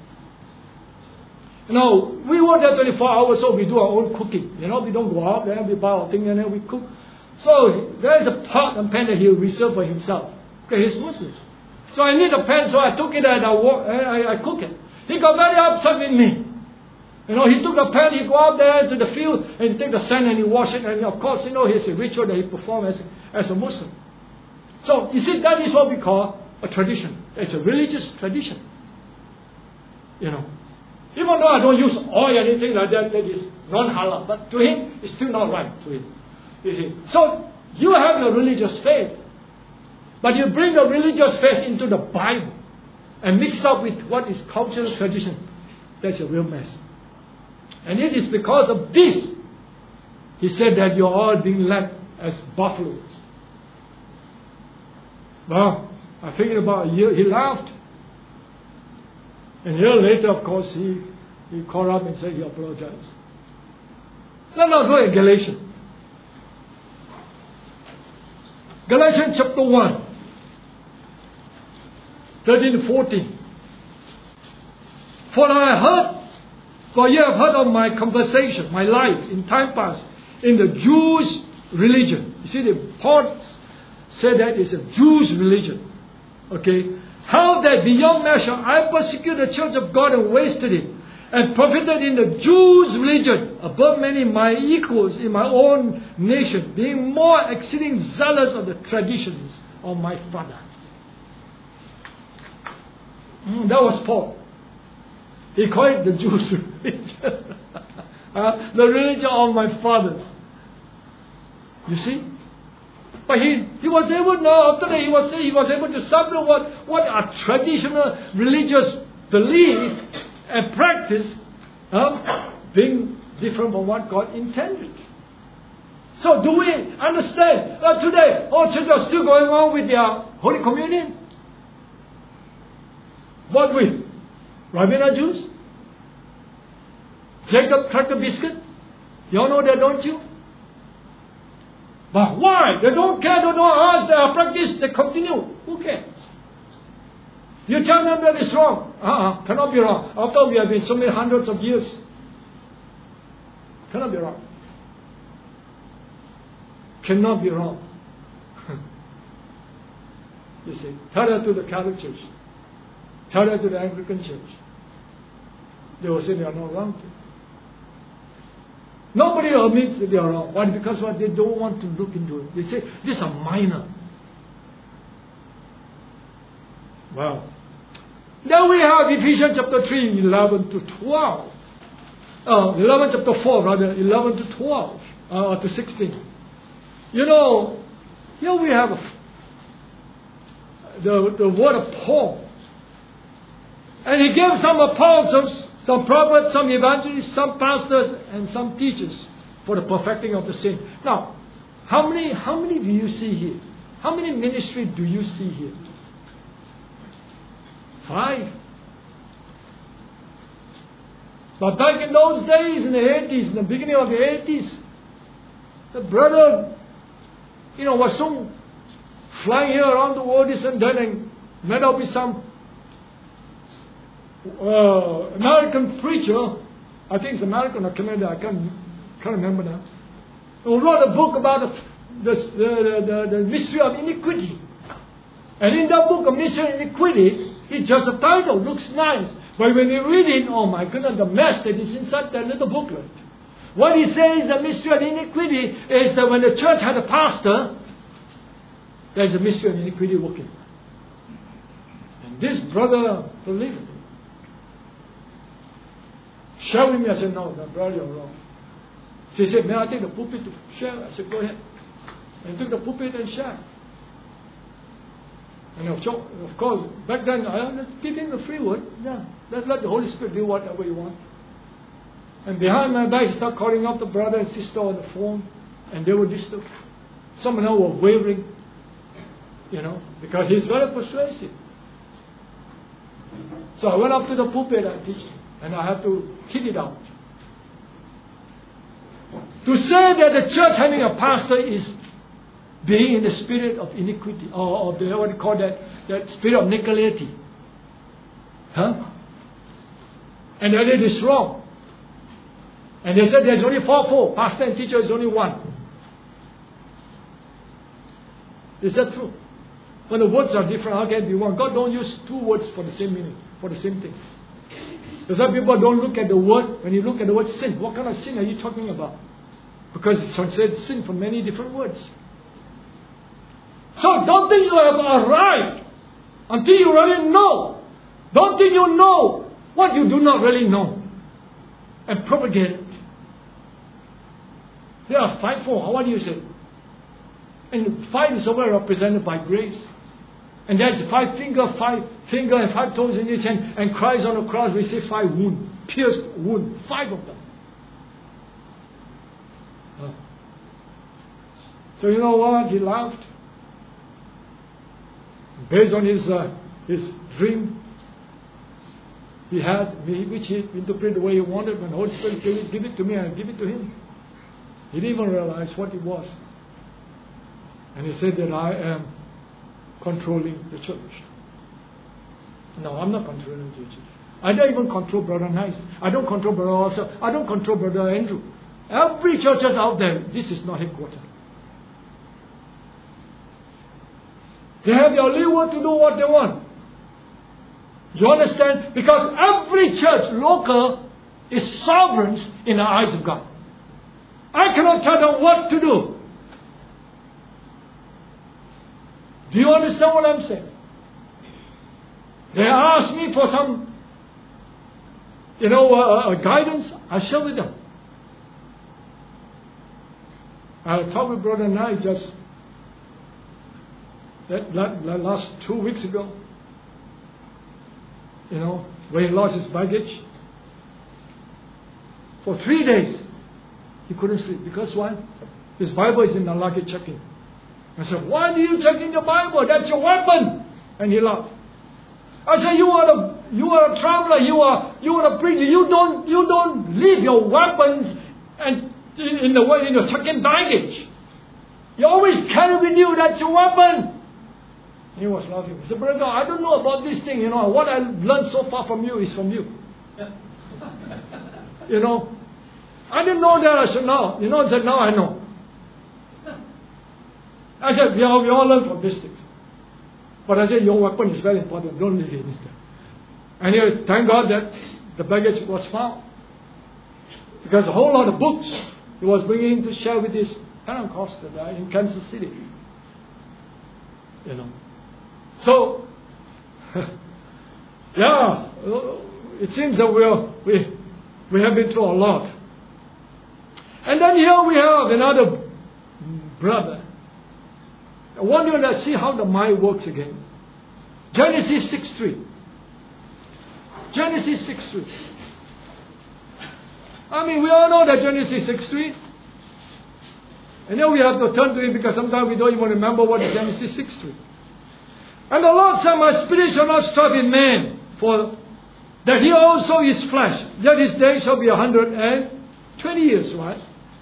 We work there 24 hours, so we do our own cooking. We don't go out there, we buy our thing and then we cook. So there is a pot and pan that he reserved for himself. Okay, he's Muslim. So I need a pan, so I took it and I cook it. He got very upset with me. He took a pan, he go out there to the field and he take the sand and he wash it. And of course, it's a ritual that he performs as a Muslim. So, you see, that is what we call a tradition. It's a religious tradition. Even though I don't use oil or anything like that, that is non-halal. But to him, it's still not right to him. You see. So, you have your religious faith. But you bring the religious faith into the Bible and mix up with what is cultural tradition. That's a real mess. And it is because of this, he said that you're all being led as buffaloes. Well, I think about a year, he laughed. And a year later, of course, he called up and said he apologized. Let's now go to Galatians. Galatians chapter 1, 13 to 14. For you have heard of my conversation, my life in time past, in the Jewish religion. You see, Paul said that it's a Jewish religion. Okay? How that beyond measure I persecuted the church of God and wasted it, and profited in the Jews' religion above many my equals in my own nation, being more exceeding zealous of the traditions of my father. That was Paul. He called it the Jews' religion. The religion of my fathers. You see? But he was able, now after that he was able to separate what are traditional religious belief and practice being different from what God intended. So do we understand that today all churches are still going on with their Holy Communion? What with? Ribena juice? Jacob cracker biscuit? You all know that, don't you? But why? They don't care, they don't ask, they practice, they continue. Who cares? You tell them that it's wrong. Cannot be wrong. After we have been so many hundreds of years. Cannot be wrong. Cannot be wrong. You see, tell that to the Catholic Church. Tell that to the Anglican Church. They will say they are not wrong. Nobody admits that they are wrong. Why? Because what? They don't want to look into it. They say, these are minor. Wow. Then we have Ephesians chapter 3, 11 to 12. 11 chapter 4, rather, 11 to 12, to 16. You know, here we have the word of Paul. And he gave some apostles, some prophets, some evangelists, some pastors, and some teachers for the perfecting of the saints. Now, how many do you see here? How many ministries do you see here? 5. But back in those days, in the 80s, in the beginning of the 80s, the brother, was so flying here around the world, this and that, and met up with some American preacher, I think it's American or Canadian, I can't remember now, who wrote a book about the mystery of iniquity. And in that book of mystery of iniquity, it's just the title, looks nice. But when you read it, oh my goodness, the mess that is inside that little booklet. What he says, the mystery of iniquity, is that when the church had a pastor, there's a mystery of iniquity working. And this brother believed it. Share with me. I said, no, brother, you're wrong. So he said, may I take the pulpit to share? I said, go ahead. And he took the pulpit and shared. And of course, back then, let's give him the free word. Yeah, let's let the Holy Spirit do whatever you want. And behind my back, he started calling up the brother and sister on the phone. And they were disturbed. Some of them were wavering, because he's very persuasive. So I went up to the pulpit and teach him. And I have to hit it out. To say that the church having a pastor is being in the spirit of iniquity, or the, what do you call that spirit of nicolity. And that it is wrong. And they said there's only 4, pastor and teacher is only 1. Is that true? When the words are different, how can it be one? God don't use 2 words for the same meaning, for the same thing. So some people don't look at the word. When you look at the word sin, what kind of sin are you talking about? Because it's translated sin from many different words. So don't think you have arrived until you really know. Don't think you know what you do not really know. And propagate it. There are 5 for. What do you say? And 5 is always represented by grace. And there's 5 finger and 5 toes in his hand. And Christ on the cross, we say 5 wounds. Pierced wound. 5 of them. So you know what? He laughed. Based on his dream he had, which he interpreted the way he wanted. When the Holy Spirit give it to me, I give it to him. He didn't even realize what it was. And he said that I am controlling the church. No, I'm not controlling the church. I don't even control Brother Nice. I don't control Brother also. I don't control Brother Andrew. Every church out there, this is not headquarters. They have their leeway to do what they want. You understand? Because every church, local, is sovereign in the eyes of God. I cannot tell them what to do. Do you understand what I'm saying? They ask me for some, guidance. I share with them. I talked with Brother Nye just that last 2 weeks ago, where he lost his baggage. For 3 days, he couldn't sleep. Because why? His Bible is in the luggage check-in. I said, why do you check in your Bible? That's your weapon. And he laughed. I said, you are a traveler. You are a preacher. You don't leave your weapons and in your check-in baggage. You always carry with you. That's your weapon. He was laughing. He said, brother, I don't know about this thing. What I learned so far from you is from you. I didn't know that. I said, no. I said, now I know. I said, we all learn from these things. But I said, your weapon is very important. Don't leave it. And anyway, thank God that the baggage was found. Because a whole lot of books he was bringing to share with his Pentecostal guy in Kansas City. So, yeah, it seems that we have been through a lot. And then here we have another brother. I want you to see how the mind works again. Genesis 6:3. Genesis 6:3. We all know that Genesis 6:3. And then we have to turn to it because sometimes we don't even remember what is Genesis 6:3. And the Lord said, my spirit shall not strive in man, for that he also is flesh. Yet his days shall be 120 years, right?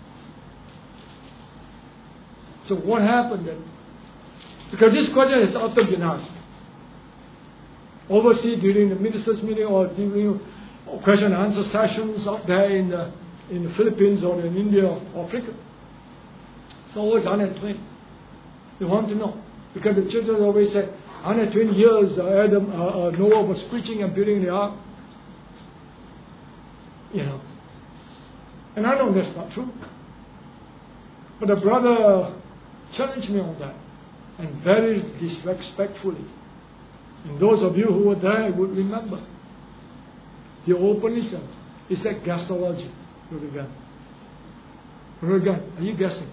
So what happened then? Because this question has often been asked. Overseas during the ministers' meeting or during question and answer sessions out there in the Philippines or in India or Africa. So always 120. They want to know. Because the churches always say 120 years Noah was preaching and building the ark. And I know that's not true. But the brother challenged me on that. And very disrespectfully. And those of you who were there would remember. He openly said, he said guessology. Brother Gunn, are you guessing?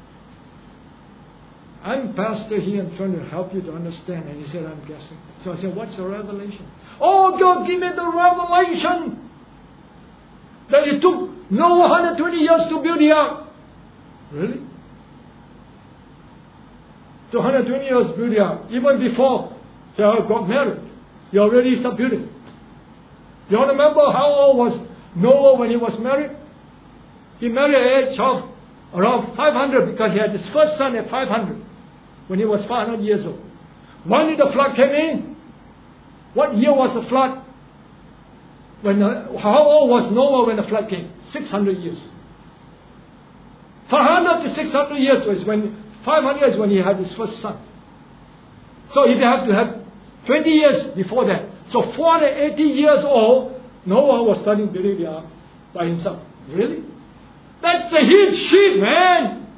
I'm pastor here and trying to help you to understand. And he said, I'm guessing. So I said, what's the revelation? Oh, God, give me the revelation that it took Noah 120 years to build the ark. Really? So 120 years build the ark. Even before they got married, he already started building. You all remember how old was Noah when he was married? He married at the age of around 500 because he had his first son at 500 when he was 500 years old. When did the flood came in? What year was the flood? How old was Noah when the flood came? 600 years. 500 to 600 years was when 500 is when he had his first son. So if you have to have 20 years before that. So 480 years old, Noah was starting building the ark by himself. Really? That's a huge ship, man.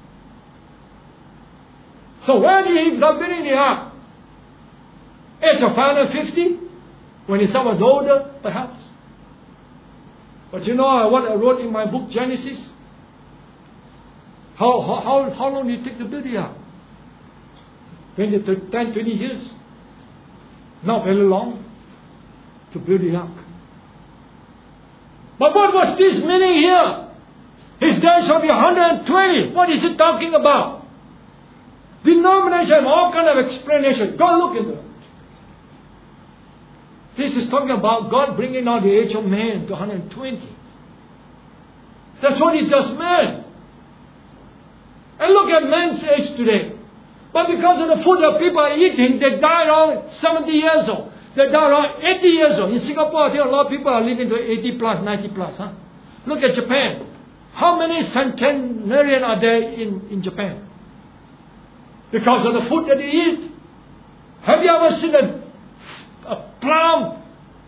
So when did he start building the ark? Age of 550? When his son was older, perhaps. But you know what I wrote in my book, Genesis? How long did it take to build the ark? 10, 20 years. Not very long to build the ark. But what was this meaning here? His days shall be 120. What is he talking about? Denomination, all kind of explanation. Go look into it. This is talking about God bringing down the age of man to 120. That's what it just meant. And look at man's age today. But because of the food that people are eating, they die around 70 years old. They die around 80 years old. In Singapore, I think a lot of people are living to 80 plus, 90 plus. Huh? Look at Japan. How many centenarians are there in Japan? Because of the food that they eat. Have you ever seen a plum,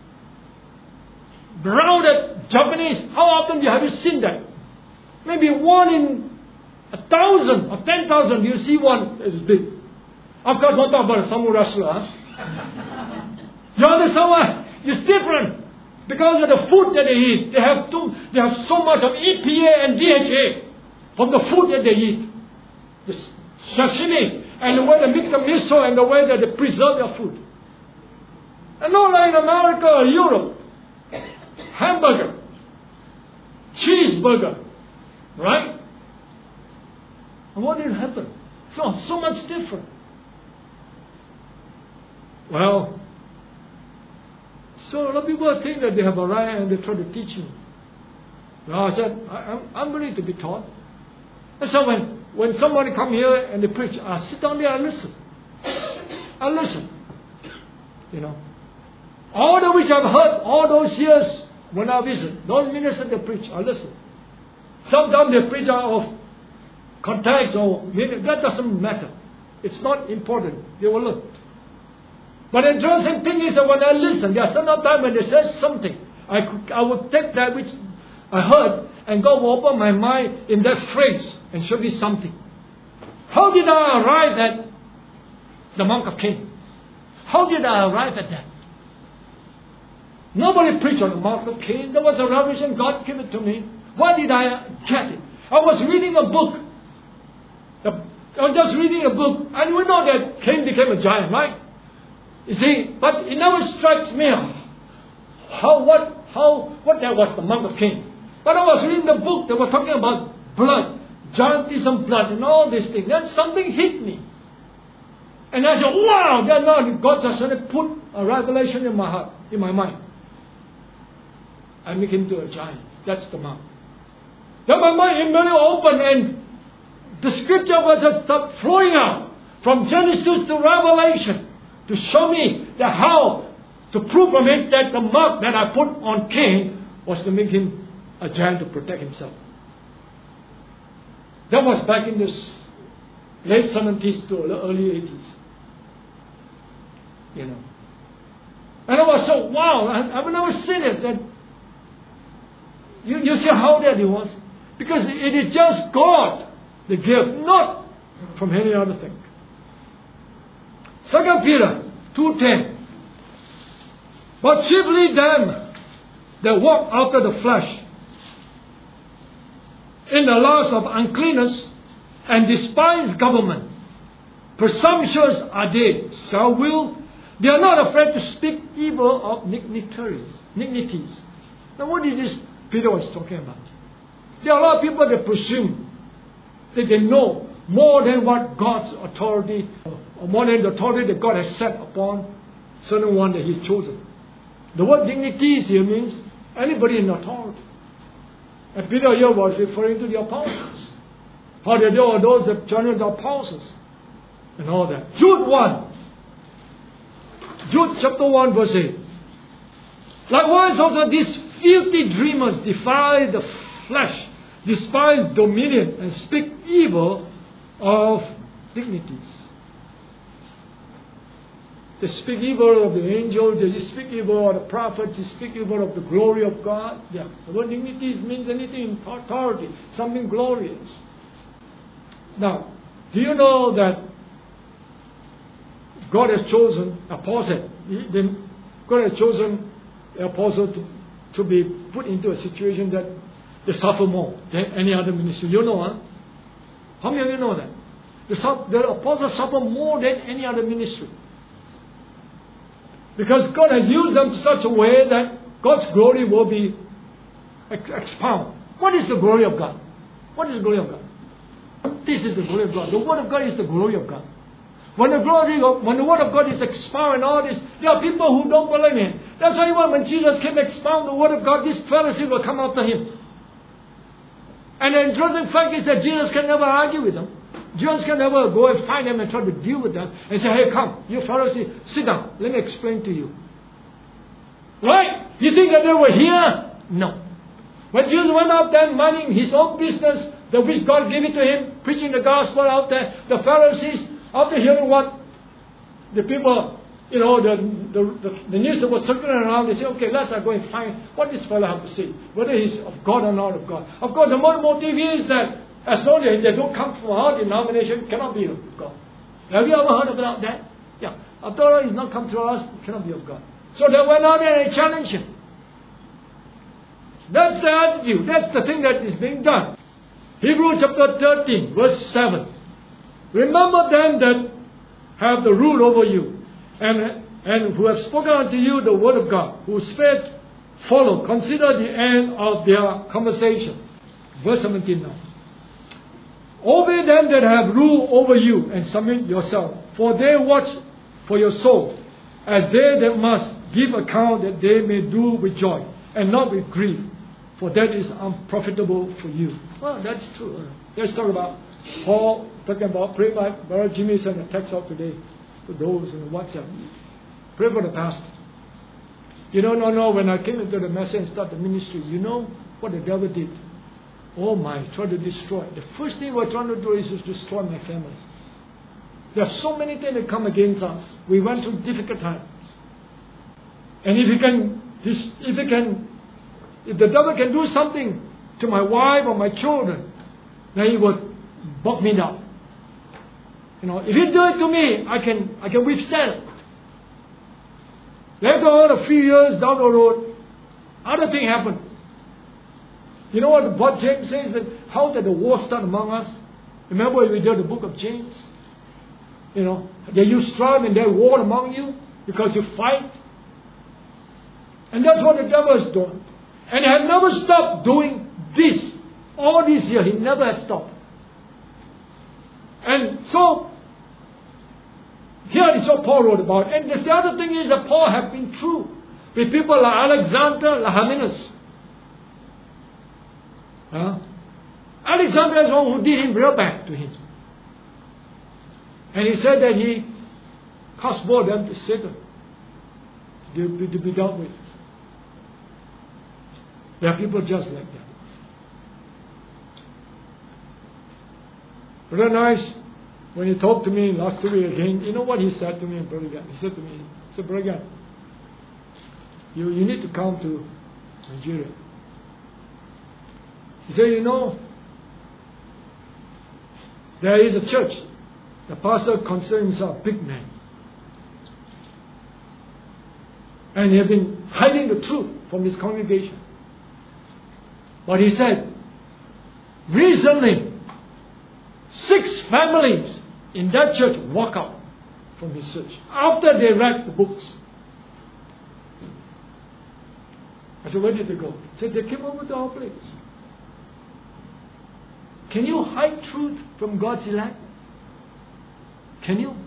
rounded Japanese? How often have you seen that? Maybe 1 in 1,000 or 10,000. You see one as big. Of course, not about some wrestlers. You understand why? It's different. Because of the food that they eat. They have so much of EPA and DHA from the food that they eat. The sashimi. and the way they mix the miso and the way that they preserve their food. And not like in America or Europe. Hamburger, cheeseburger, right? And what did happen? So much different. Well, so a lot of people think that they have arrived and they try to teach me. Well, I said, I'm willing to be taught. And so when somebody come here and they preach, I sit down there and listen. I listen. You know. All the which I've heard all those years when I visit, those ministers they preach, I listen. Sometimes they preach out of context or meaning. That doesn't matter. It's not important. They will learn. But the interesting thing is that when I listen, there are some times when they say something, I will take that which I heard and God will open my mind in that phrase and show me something. How did I arrive at the Monk of Cain? How did I arrive at that? Nobody preached on the Monk of Cain. There was a revelation. God gave it to me. Why did I get it? I was reading a book. I was just reading a book. And we know that Cain became a giant, right? You see, but it never strikes me what that was the Monk of Cain. But I was reading the book. They were talking about blood, giantism blood, and all these things. Then something hit me. And I said, wow, then God just suddenly put a revelation in my heart, in my mind. I make him to a giant. That's the mark. Then my mind immediately opened and the scripture was just flowing out from Genesis to Revelation to show me the how, to prove from it that the mark that I put on Cain was to make him a giant to protect himself. That was back in the late 70s to early 80s. You know. And I was so, wow, I've never seen it. That you see how that it was? Because it is just God, the gift, not from any other thing. 2 Peter 2:10. But chiefly them that walk after the flesh, in the lust of uncleanness, and despise government. Presumptuous are they, self-willed. They are not afraid to speak evil of dignities. Now what is this Peter was talking about? There are a lot of people that presume that they know more than what God's authority, or more than the authority that God has set upon certain one that He's chosen. The word dignities here means anybody in authority. And Peter here was referring to the apostles. How they were those that joined the apostles and all that. Jude 1. Jude chapter 1 verse 8. Likewise also these filthy dreamers defile the flesh, despise dominion, and speak evil of dignities. They speak evil of the angels, they speak evil of the prophets, they speak evil of the glory of God. Yeah. The word dignities means anything in authority, something glorious. Now, do you know that God has chosen a apostle? God has chosen the apostle to be put into a situation that they suffer more than any other ministry. You know, huh? How many of you know that? The apostles suffer more than any other ministry. Because God has used them in such a way that God's glory will be expounded. What is the glory of God? What is the glory of God? This is the glory of God. The Word of God is the glory of God. When the Word of God is expounded and all this, there are people who don't believe in it. That's why when Jesus came to expound the Word of God, these Pharisees will come after Him. And the interesting fact is that Jesus can never argue with them. Jesus can never go and find them and try to deal with them and say, hey, come, you Pharisees, sit down. Let me explain to you. Right? You think that they were here? No. When Jesus went out there minding His own business, the which God gave it to Him, preaching the gospel out there, the Pharisees, after hearing what the people, you know, the news that was circulating around, they say, okay, let's go and find what this fellow has to say, whether he's of God or not of God. Of course, the more motive is that as long as they don't come from our denomination, cannot be of God. Have you ever heard about that? Yeah. After all, he's not come to us, it cannot be of God. So they went out there and challenged Him. That's the attitude. That's the thing that is being done. Hebrews chapter 13, verse 7. Remember them that have the rule over you, and who have spoken unto you the word of God, whose faith follow. Consider the end of their conversation. Verse 17 now. Obey them that have rule over you, and submit yourself, for they watch for your soul, as they that must give account, that they may do with joy, and not with grief, for that is unprofitable for you. Well, that's true. Let's talk about Paul talking about, pray like Brother Jimmy sent a text out today to those in the WhatsApp. Pray for the pastor. You know, when I came into the message and started the ministry, you know what the devil did? Oh my, tried to destroy. The first thing we're trying to do is to destroy my family. There are so many things that come against us. We went through difficult times. And if the devil can do something to my wife or my children, then he would bog me down. You know, if he do it to me, I can withstand it. Later on, a few years down the road, other thing happened. You know what James says? That how did the war start among us? Remember when we did the book of James? You know, that you strive and there war among you because you fight. And that's what the devil has done. And he had never stopped doing this. All these years, he never had stopped. And so, here is what Paul wrote about. And the other thing is that Paul had been through with people like Alexander, like Hymenaeus. Alexander is one who did him real bad to him. And he said that he cast more them to Satan to be dealt with. There are people just like that. Brother Nice, when he talked to me last week again, you know what he said to me, Brother Gan? He said to me, Brother Gan, you need to come to Nigeria. He said, you know, there is a church. The pastor considers himself a big man. And he had been hiding the truth from his congregation. But he said, recently, 6 families in that church walk out from his church after they read the books. I said, where did they go? He said, they came over to our place. Can you hide truth from God's elect? Can you?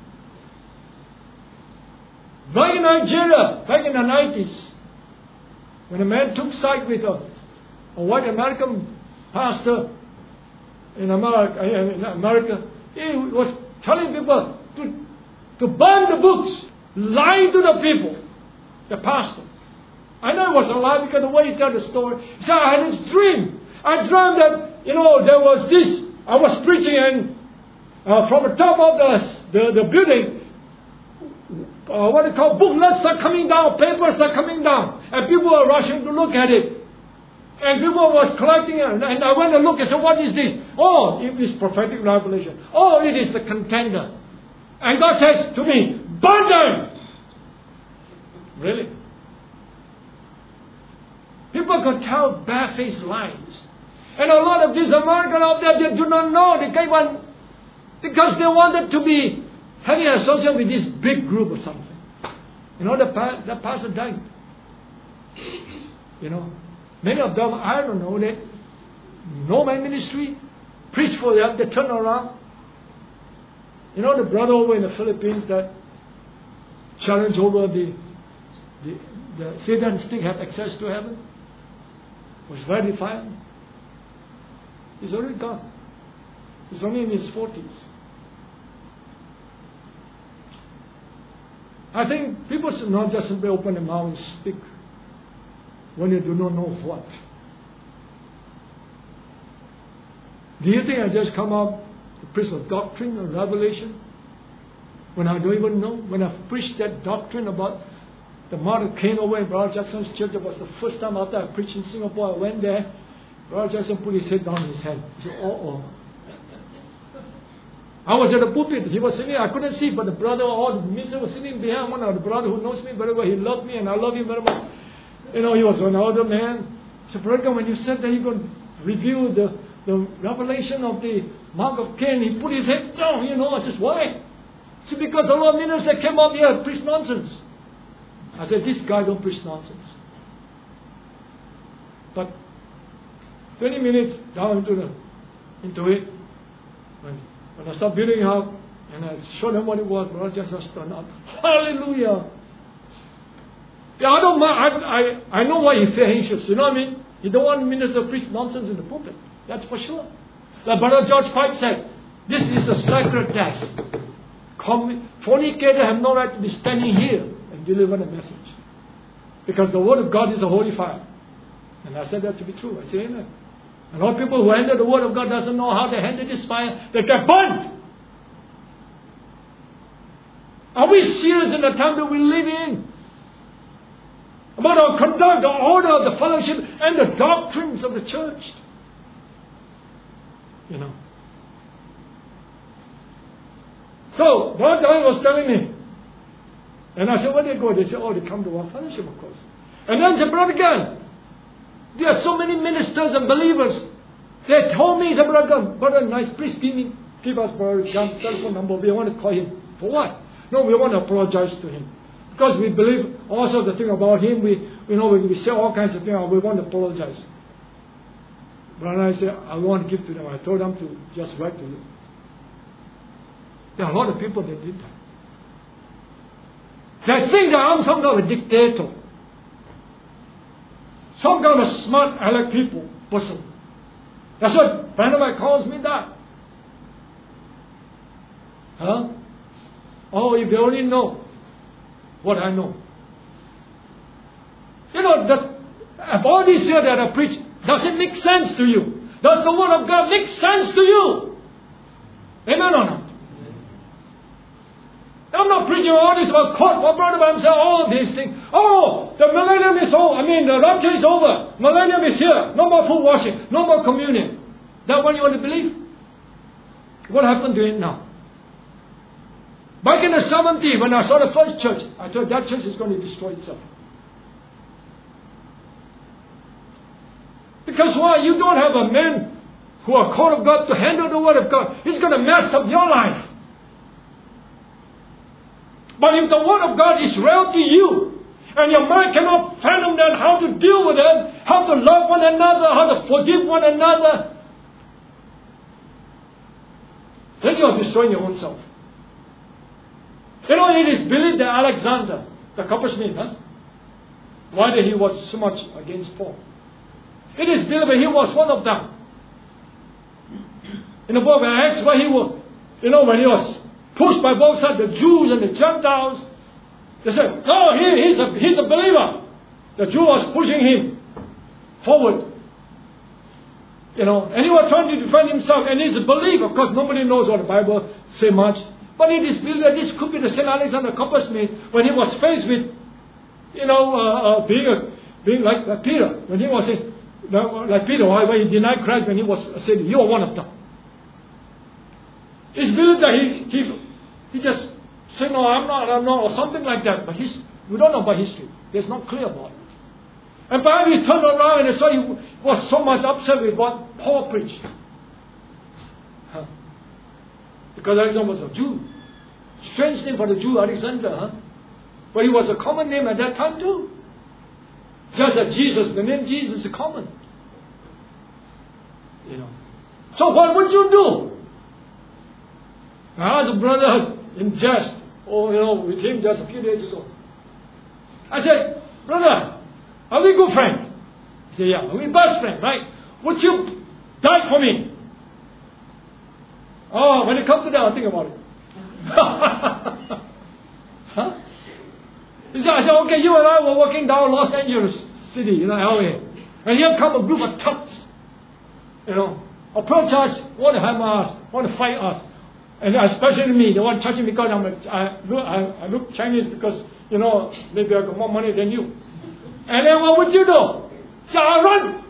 Back in Nigeria, back in the 90s, when a man took side with a white American pastor in America, he was telling people to burn the books, lying to the people, the pastor. I know it was a lie because the way he told the story. He said, I had this dream. I dreamed that, there was this. I was preaching and from the top of the building, booklets are coming down, papers are coming down, and people are rushing to look at it. And people was collecting it, and I went and looked and said, what is this? Oh, it is prophetic revelation. Oh, it is the contender. And God says to me, burn them! Really? People can tell barefaced lies. And a lot of these Americans out there, they do not know. They came on because they wanted to be having an association with this big group or something. The pastor died. Many of them, I don't know, they know my ministry, preach for them, they turn around. The brother over in the Philippines that challenged over the Satan still have access to heaven, was very defiant. He's already gone. He's only in his 40s. I think people should not just simply open their mouth and speak when they do not know what. Do you think I just come up to preach a doctrine or revelation when I don't even know? When I preached that doctrine about the mother came over in Brother Jackson's church, it was the first time after I preached in Singapore. I went there. Brother Jackson put his head down his head. He said, oh. I was at the pulpit. He was sitting. I couldn't see, but the brother or the minister was sitting behind one of the brother who knows me very well. He loved me, and I love him very much. He was an older man. So, brother, when you said that you're going to review the the revelation of the mark of Cain, he put his head down, I said, why? It's because a lot of ministers came up here and preached nonsense. I said, this guy don't preach nonsense. But 20 minutes down into it, when I started building up, and I showed them what it was, Brother just turned up. Hallelujah! Yeah, I don't mind. I know why he felt anxious. You know what I mean? You don't want minister to preach nonsense in the pulpit. That's for sure. Like Brother George Pike said, this is a sacred test. Fornicators have no right to be standing here and deliver the message. Because the Word of God is a holy fire. And I said that to be true. I say amen. And all people who handle the Word of God doesn't know how to handle this fire, they get burnt. Are we serious in the time that we live in? About our conduct, the order, the fellowship, and the doctrines of the church. So, Brother Don was telling me. And I said, where do they go? They said, they come to our fellowship, of course. And then I said, Brother Gunn, there are so many ministers and believers. They told me, he said, Brother Nice, please give us Brother Gunn's telephone number. We want to call him. For what? No, we want to apologize to him. Because we believe also the thing about him, we say all kinds of things, we want to apologize. Brother I said, I want to give to them. I told them to just write to you. There are a lot of people that did that. They think that I'm some kind of a dictator. Some kind of smart, elect person. That's what Barnabas calls me that. Huh? Oh, if they only know what I know. Of all these here that I preach, does it make sense to you? Does the Word of God make sense to you? Amen or not? I'm not preaching all this about court. My brother himself, all these things. Oh, the millennium is over. The rapture is over. Millennium is here. No more foot washing. No more communion. That one you want to believe? What happened to it now? Back in the 70s, when I saw the first church, I thought that church is going to destroy itself. Because why? You don't have a man who are called of God to handle the Word of God. He's going to mess up your life. But if the Word of God is real to you, and your mind cannot fathom then how to deal with it, how to love one another, how to forgive one another, then you are destroying your own self. It is believed that Alexander, the coppersmith, why did he was so much against Paul? It is believed that he was one of them. In the book of Acts, where he was, when he was pushed by both sides, the Jews and the Gentiles, they said, no, he's a believer. The Jew was pushing him forward. And he was trying to defend himself, and he's a believer, because nobody knows what the Bible says much. But it is believed that this could be the St. Alexander coppersmith when he was faced with, being like Peter. When he was like Peter, when he denied Christ, when he was said, you are one of them. It's believed that he just said, no, I'm not, or something like that. But we don't know about history. It's not clear about it. And finally he turned around and saw he was so much upset with what Paul preached. Because Alexander was a Jew. Strange name for the Jew, Alexander. But he was a common name at that time too. Just as Jesus, the name Jesus is common. So what would you do? I asked a brother in jest, with him just a few days ago. I said, brother, are we good friends? He said, yeah, we're best friends, right? Would you die for me? Oh, when it comes to that, I'll think about it. Huh? I said, okay, you and I were walking down Los Angeles City, LA. And here come a group of thugs, approach us, want to hammer us, want to fight us. And especially me, they want to charge me because I look Chinese because, maybe I got more money than you. And then what would you do? Say, I run.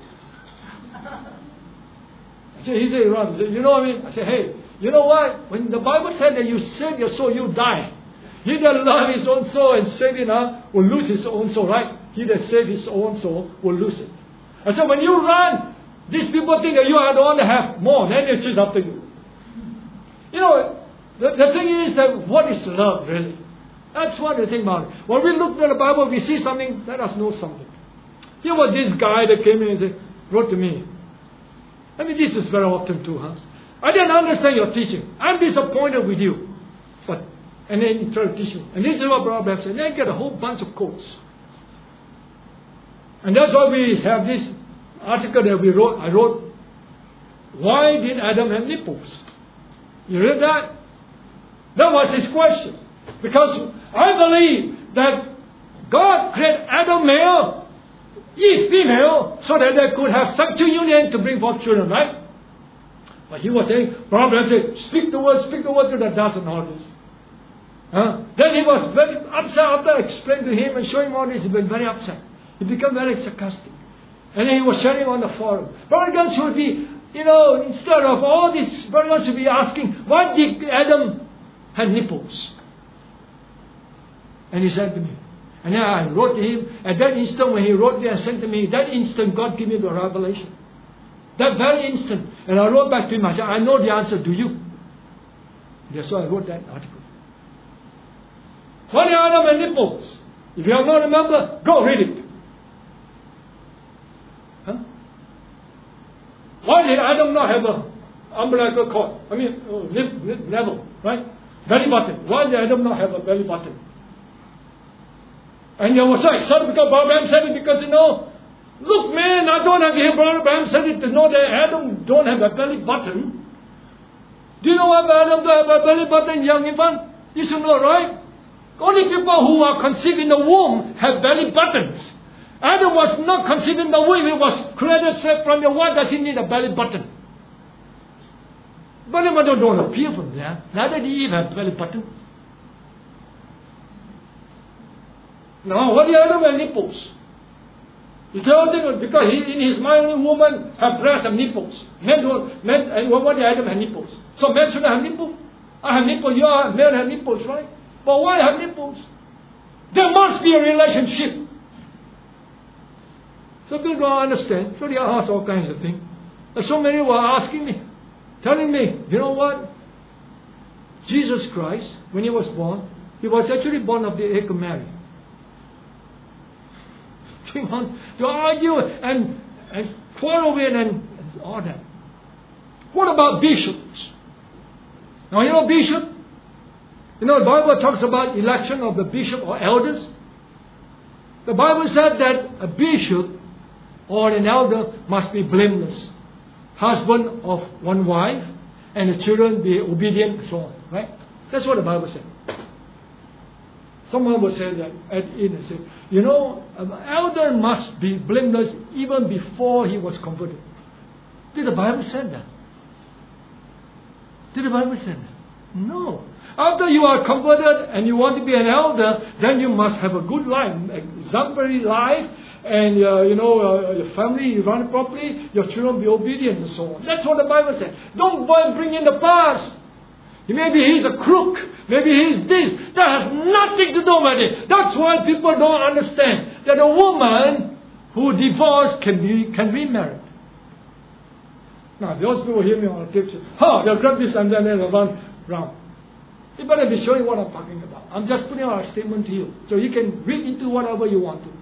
He said, run. Said, you know what I mean? I said, hey, you know what? When the Bible said that you save your soul, you die. He that loves his own soul and save it will lose his own soul, right? He that saves his own soul will lose it. I said, when you run, These people think that you are the one that have more, then they chase after you. You know, the thing is that what is love really? That's what the thing about it. When we look at the Bible, we see something, let us know something. Here was this guy that came in and said, wrote to me. I mean, this is very often too, huh? I didn't understand your teaching. I'm disappointed with you. But, and then he tried to teach me. And this is what Brother Abraham said. Then get a whole bunch of quotes. And that's why we have this article that we wrote. I wrote, why did Adam have nipples? You read that? That was his question. Because I believe that God created Adam male, Eve female, so that they could have sexual union to bring forth children, right? But he was saying, Brother said, speak the word to the dust and all this. Then he was very upset after I explained to him and showing him all this. He was very upset. He became very sarcastic. And then he was sharing on the forum. Brother Gunn should be, instead of all this, Brother Gunn should be asking, why did Adam have nipples? And he said to me. And then I wrote to him. At that instant when he wrote me and sent to me, that instant God gave me the revelation. That very instant. And I wrote back to him. I said, I know the answer. Do you? That's why I wrote that article. Why did Adam have nipples? If you have not remember, go read it. Huh? Why did Adam not have an umbilical cord? I mean, level, right? Belly button. Why did Adam not have a belly button? And you were so excited because Brother Abraham said it because, look man, I don't have to hear Brother Abraham said it to know that Adam don't have a belly button. Do you know why Adam don't have a belly button, young infant? You should know, right? Only people who are conceived in the womb have belly buttons. Adam was not conceived in the womb. He was created straight from the womb. Does he need a belly button? Belly button don't appear from there. Neither did Eve have belly button. Now, what do Adam have nipples? You tell him because in his mind, only woman have breasts and nipples. Men and what do Adam have nipples? So men shouldn't have nipples. I have nipples. You are men have nipples, right? But why have nipples? There must be a relationship. So people don't understand. So they ask all kinds of things. And so many were asking me, telling me, you know what? Jesus Christ, when he was born, he was actually born of the egg of Mary. They want to argue and quarrel with and all that. What about bishops? Now you know bishop? The Bible talks about election of the bishop or elders. The Bible said that a bishop or an elder must be blameless. Husband of one wife, and the children be obedient and so on. Right? That's what the Bible said. Someone will say that at in and say, an elder must be blameless even before he was converted. Did the Bible say that? Did the Bible say that? No. After you are converted and you want to be an elder, then you must have a good life, exemplary life, and your family you run it properly, your children be obedient and so on. That's what the Bible says. Don't bring in the past. Maybe he's a crook. Maybe he's this. That has nothing to do with it. That's why people don't understand that a woman who divorced can remarry. Now, those people hear me on the tips. They'll grab this and then they'll run round. You better be showing what I'm talking about. I'm just putting out a statement to you. So you can read into whatever you want to.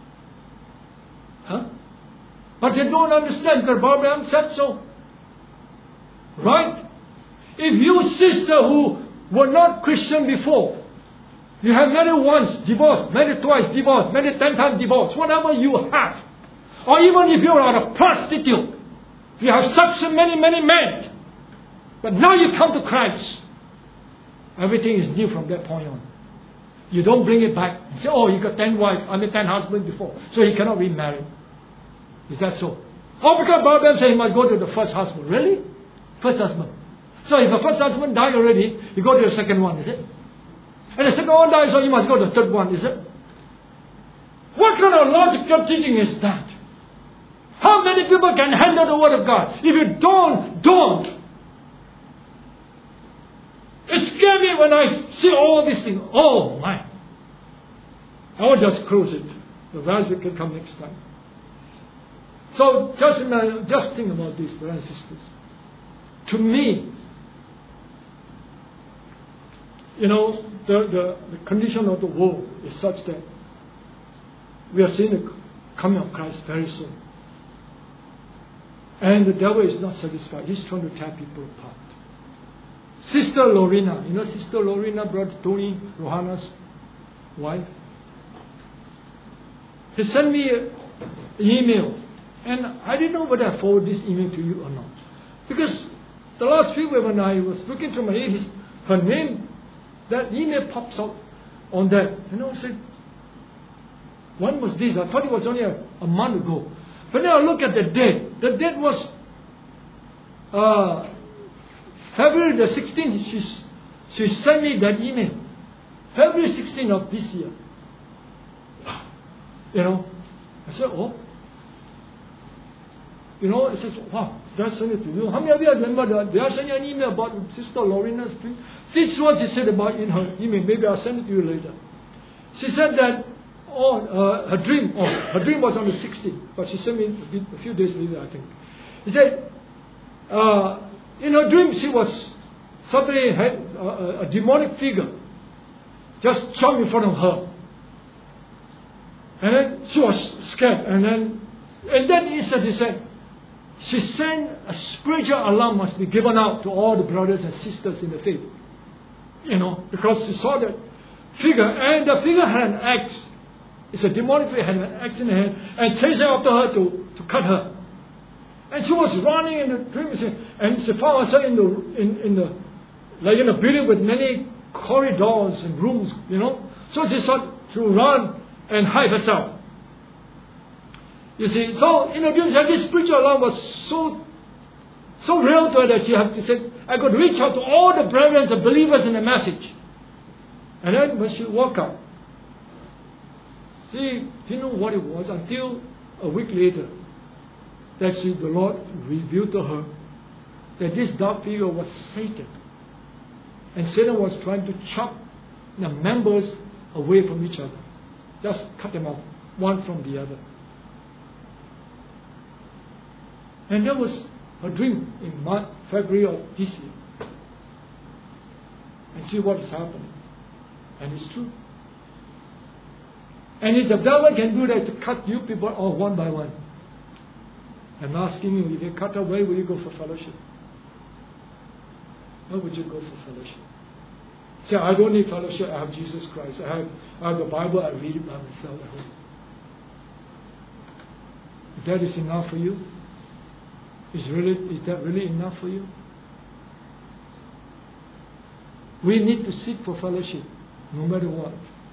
But they don't understand because Abraham said so. Right? If you sister who were not Christian before, you have married once, divorced, married twice, divorced, married 10 times, divorced, whatever you have, or even if you are a prostitute, you have sex with many, many men, but now you come to Christ, everything is new from that point on. You don't bring it back and say, you got 10 wives, 10 husbands before, so he cannot remarry. Is that so? Because Bible says he must go to the first husband. Really? First husband. So if the first husband died already, you go to the second one, is it? And the second one dies, so you must go to the third one, is it? What kind of logical teaching is that? How many people can handle the Word of God? If you don't. It scares me when I see all these things. Oh my. I will just close it. The rest can come next time. So just think about this, brothers and sisters. To me, the condition of the world is such that we are seeing the coming of Christ very soon. And the devil is not satisfied. He's trying to tear people apart. Sister Lorena, Sister Lorena, Brother Tony, Rohana's wife. He sent me an email. And I didn't know whether I forward this email to you or not. Because the last week when I was looking through my email, her name, that email pops up on that. I said, when was this? I thought it was only a month ago. But then I look at the date. The date was February the 16th. She sent me that email. February 16th of this year. I said, oh. It says, wow, did I send it to you? How many of you remember that? Did I send you an email about Sister Lorena's thing? This is what she said about in her email. Maybe I'll send it to you later. She said that her dream was on the 16th, but she sent me a few days later, I think. She said, in her dream, she was suddenly had a demonic figure just jumped in front of her. And then she was scared. And then instantly she said, she sent a spiritual alarm must be given out to all the brothers and sisters in the faith. Because she saw that figure, and the figure had an axe. It's a demonic figure, had an axe in her hand, and chased after her to cut her. And she was running in the dream, and she found herself in a building with many corridors and rooms, So she started to run and hide herself. You see, so in a dream, this spiritual alarm was so real to her that she had to say, I could reach out to all the brethren and believers in the message. And then when she woke up, she didn't know what it was until a week later that the Lord revealed to her that this dark figure was Satan. And Satan was trying to chop the members away from each other. Just cut them off, one from the other. And that was her dream in February of this year. And see what is happening. And it's true. And if the devil can do that to cut you people off one by one, I'm asking you, if you cut off, where will you go for fellowship? Where would you go for fellowship? Say, I don't need fellowship, I have Jesus Christ. I have the Bible, I read it by myself at home. If that is enough for you, is that really enough for you? We need to seek for fellowship, no matter what.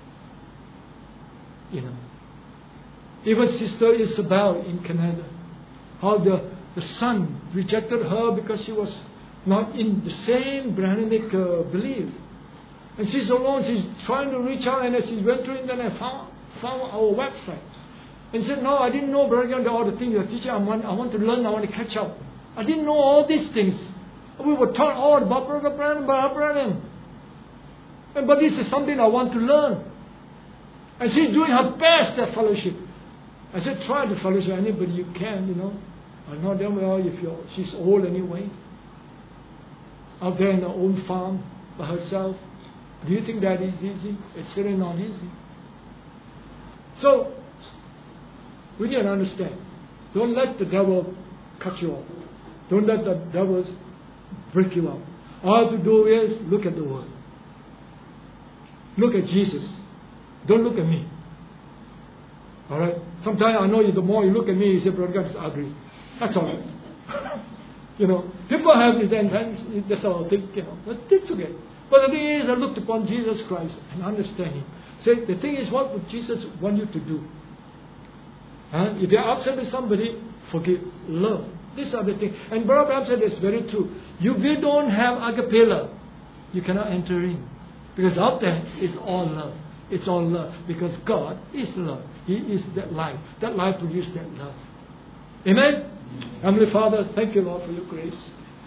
Even Sister Isabel in Canada, how the son rejected her because she was not in the same Brahminic belief. And she's alone, she's trying to reach out, and as she went through the internet, found our website. And said, no, I didn't know, Brother Young, all the things you're teaching. I want to learn, I want to catch up. I didn't know all these things. We were taught all about Brother Branham. But this is something I want to learn. And she's doing her best at fellowship. I said, try to fellowship anybody you can, I know damn well she's old anyway. Out there in her own farm by herself. Do you think that is easy? It's certainly not easy. So, we need to understand. Don't let the devil cut you off. Don't let the devils break you up. All you have to do is look at the Word. Look at Jesus. Don't look at me. Alright? Sometimes I know the more you look at me, you say, Brother God is ugly. That's all right. People have this and that's all they think, But it's okay. But the thing is, I looked upon Jesus Christ and understand Him. Say, the thing is, what would Jesus want you to do? If you're upset with somebody, forgive, love. These are the things. And Brother Abraham said it's very true. If you don't have agape love, you cannot enter in. Because out there is all love. It's all love. Because God is love. He is that life. That life produces that love. Amen? Heavenly Father, thank you, Lord, for your grace.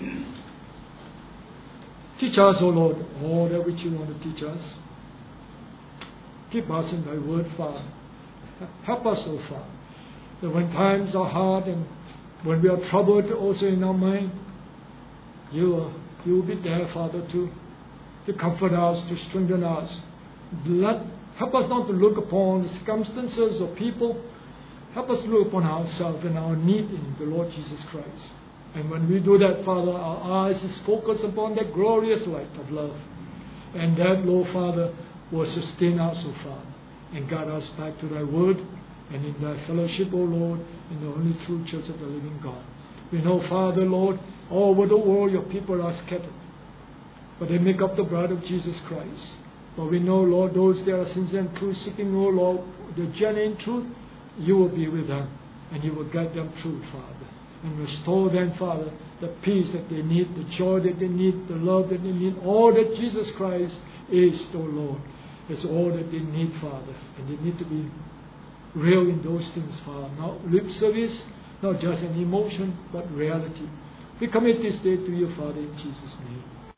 Teach us, O Lord, all that which you want to teach us. Keep us in thy word, Father. Help us, O Father. that when times are hard and when we are troubled also in our mind, you will be there, Father, to comfort us, to strengthen us. Help us not to look upon the circumstances or people. Help us look upon ourselves and our need in the Lord Jesus Christ. And when we do that, Father, our eyes is focused upon that glorious light of love. And that, Lord Father, will sustain us, O Father, and guide us back to Thy word and in Thy fellowship, O Lord, in the only true church of the living God. We know, Father, Lord, all over the world your people are scattered, but they make up the bride of Jesus Christ. But we know, Lord, those that are sincere and true, seeking, O Lord, the genuine truth, you will be with them, and you will guide them through, Father, and restore them, Father, the peace that they need, the joy that they need, the love that they need, all that Jesus Christ is, O Lord, is all that they need, Father, and they need to be real in those things, Father, not lip service, not just an emotion, but reality. We commit this day to you, Father, in Jesus' name.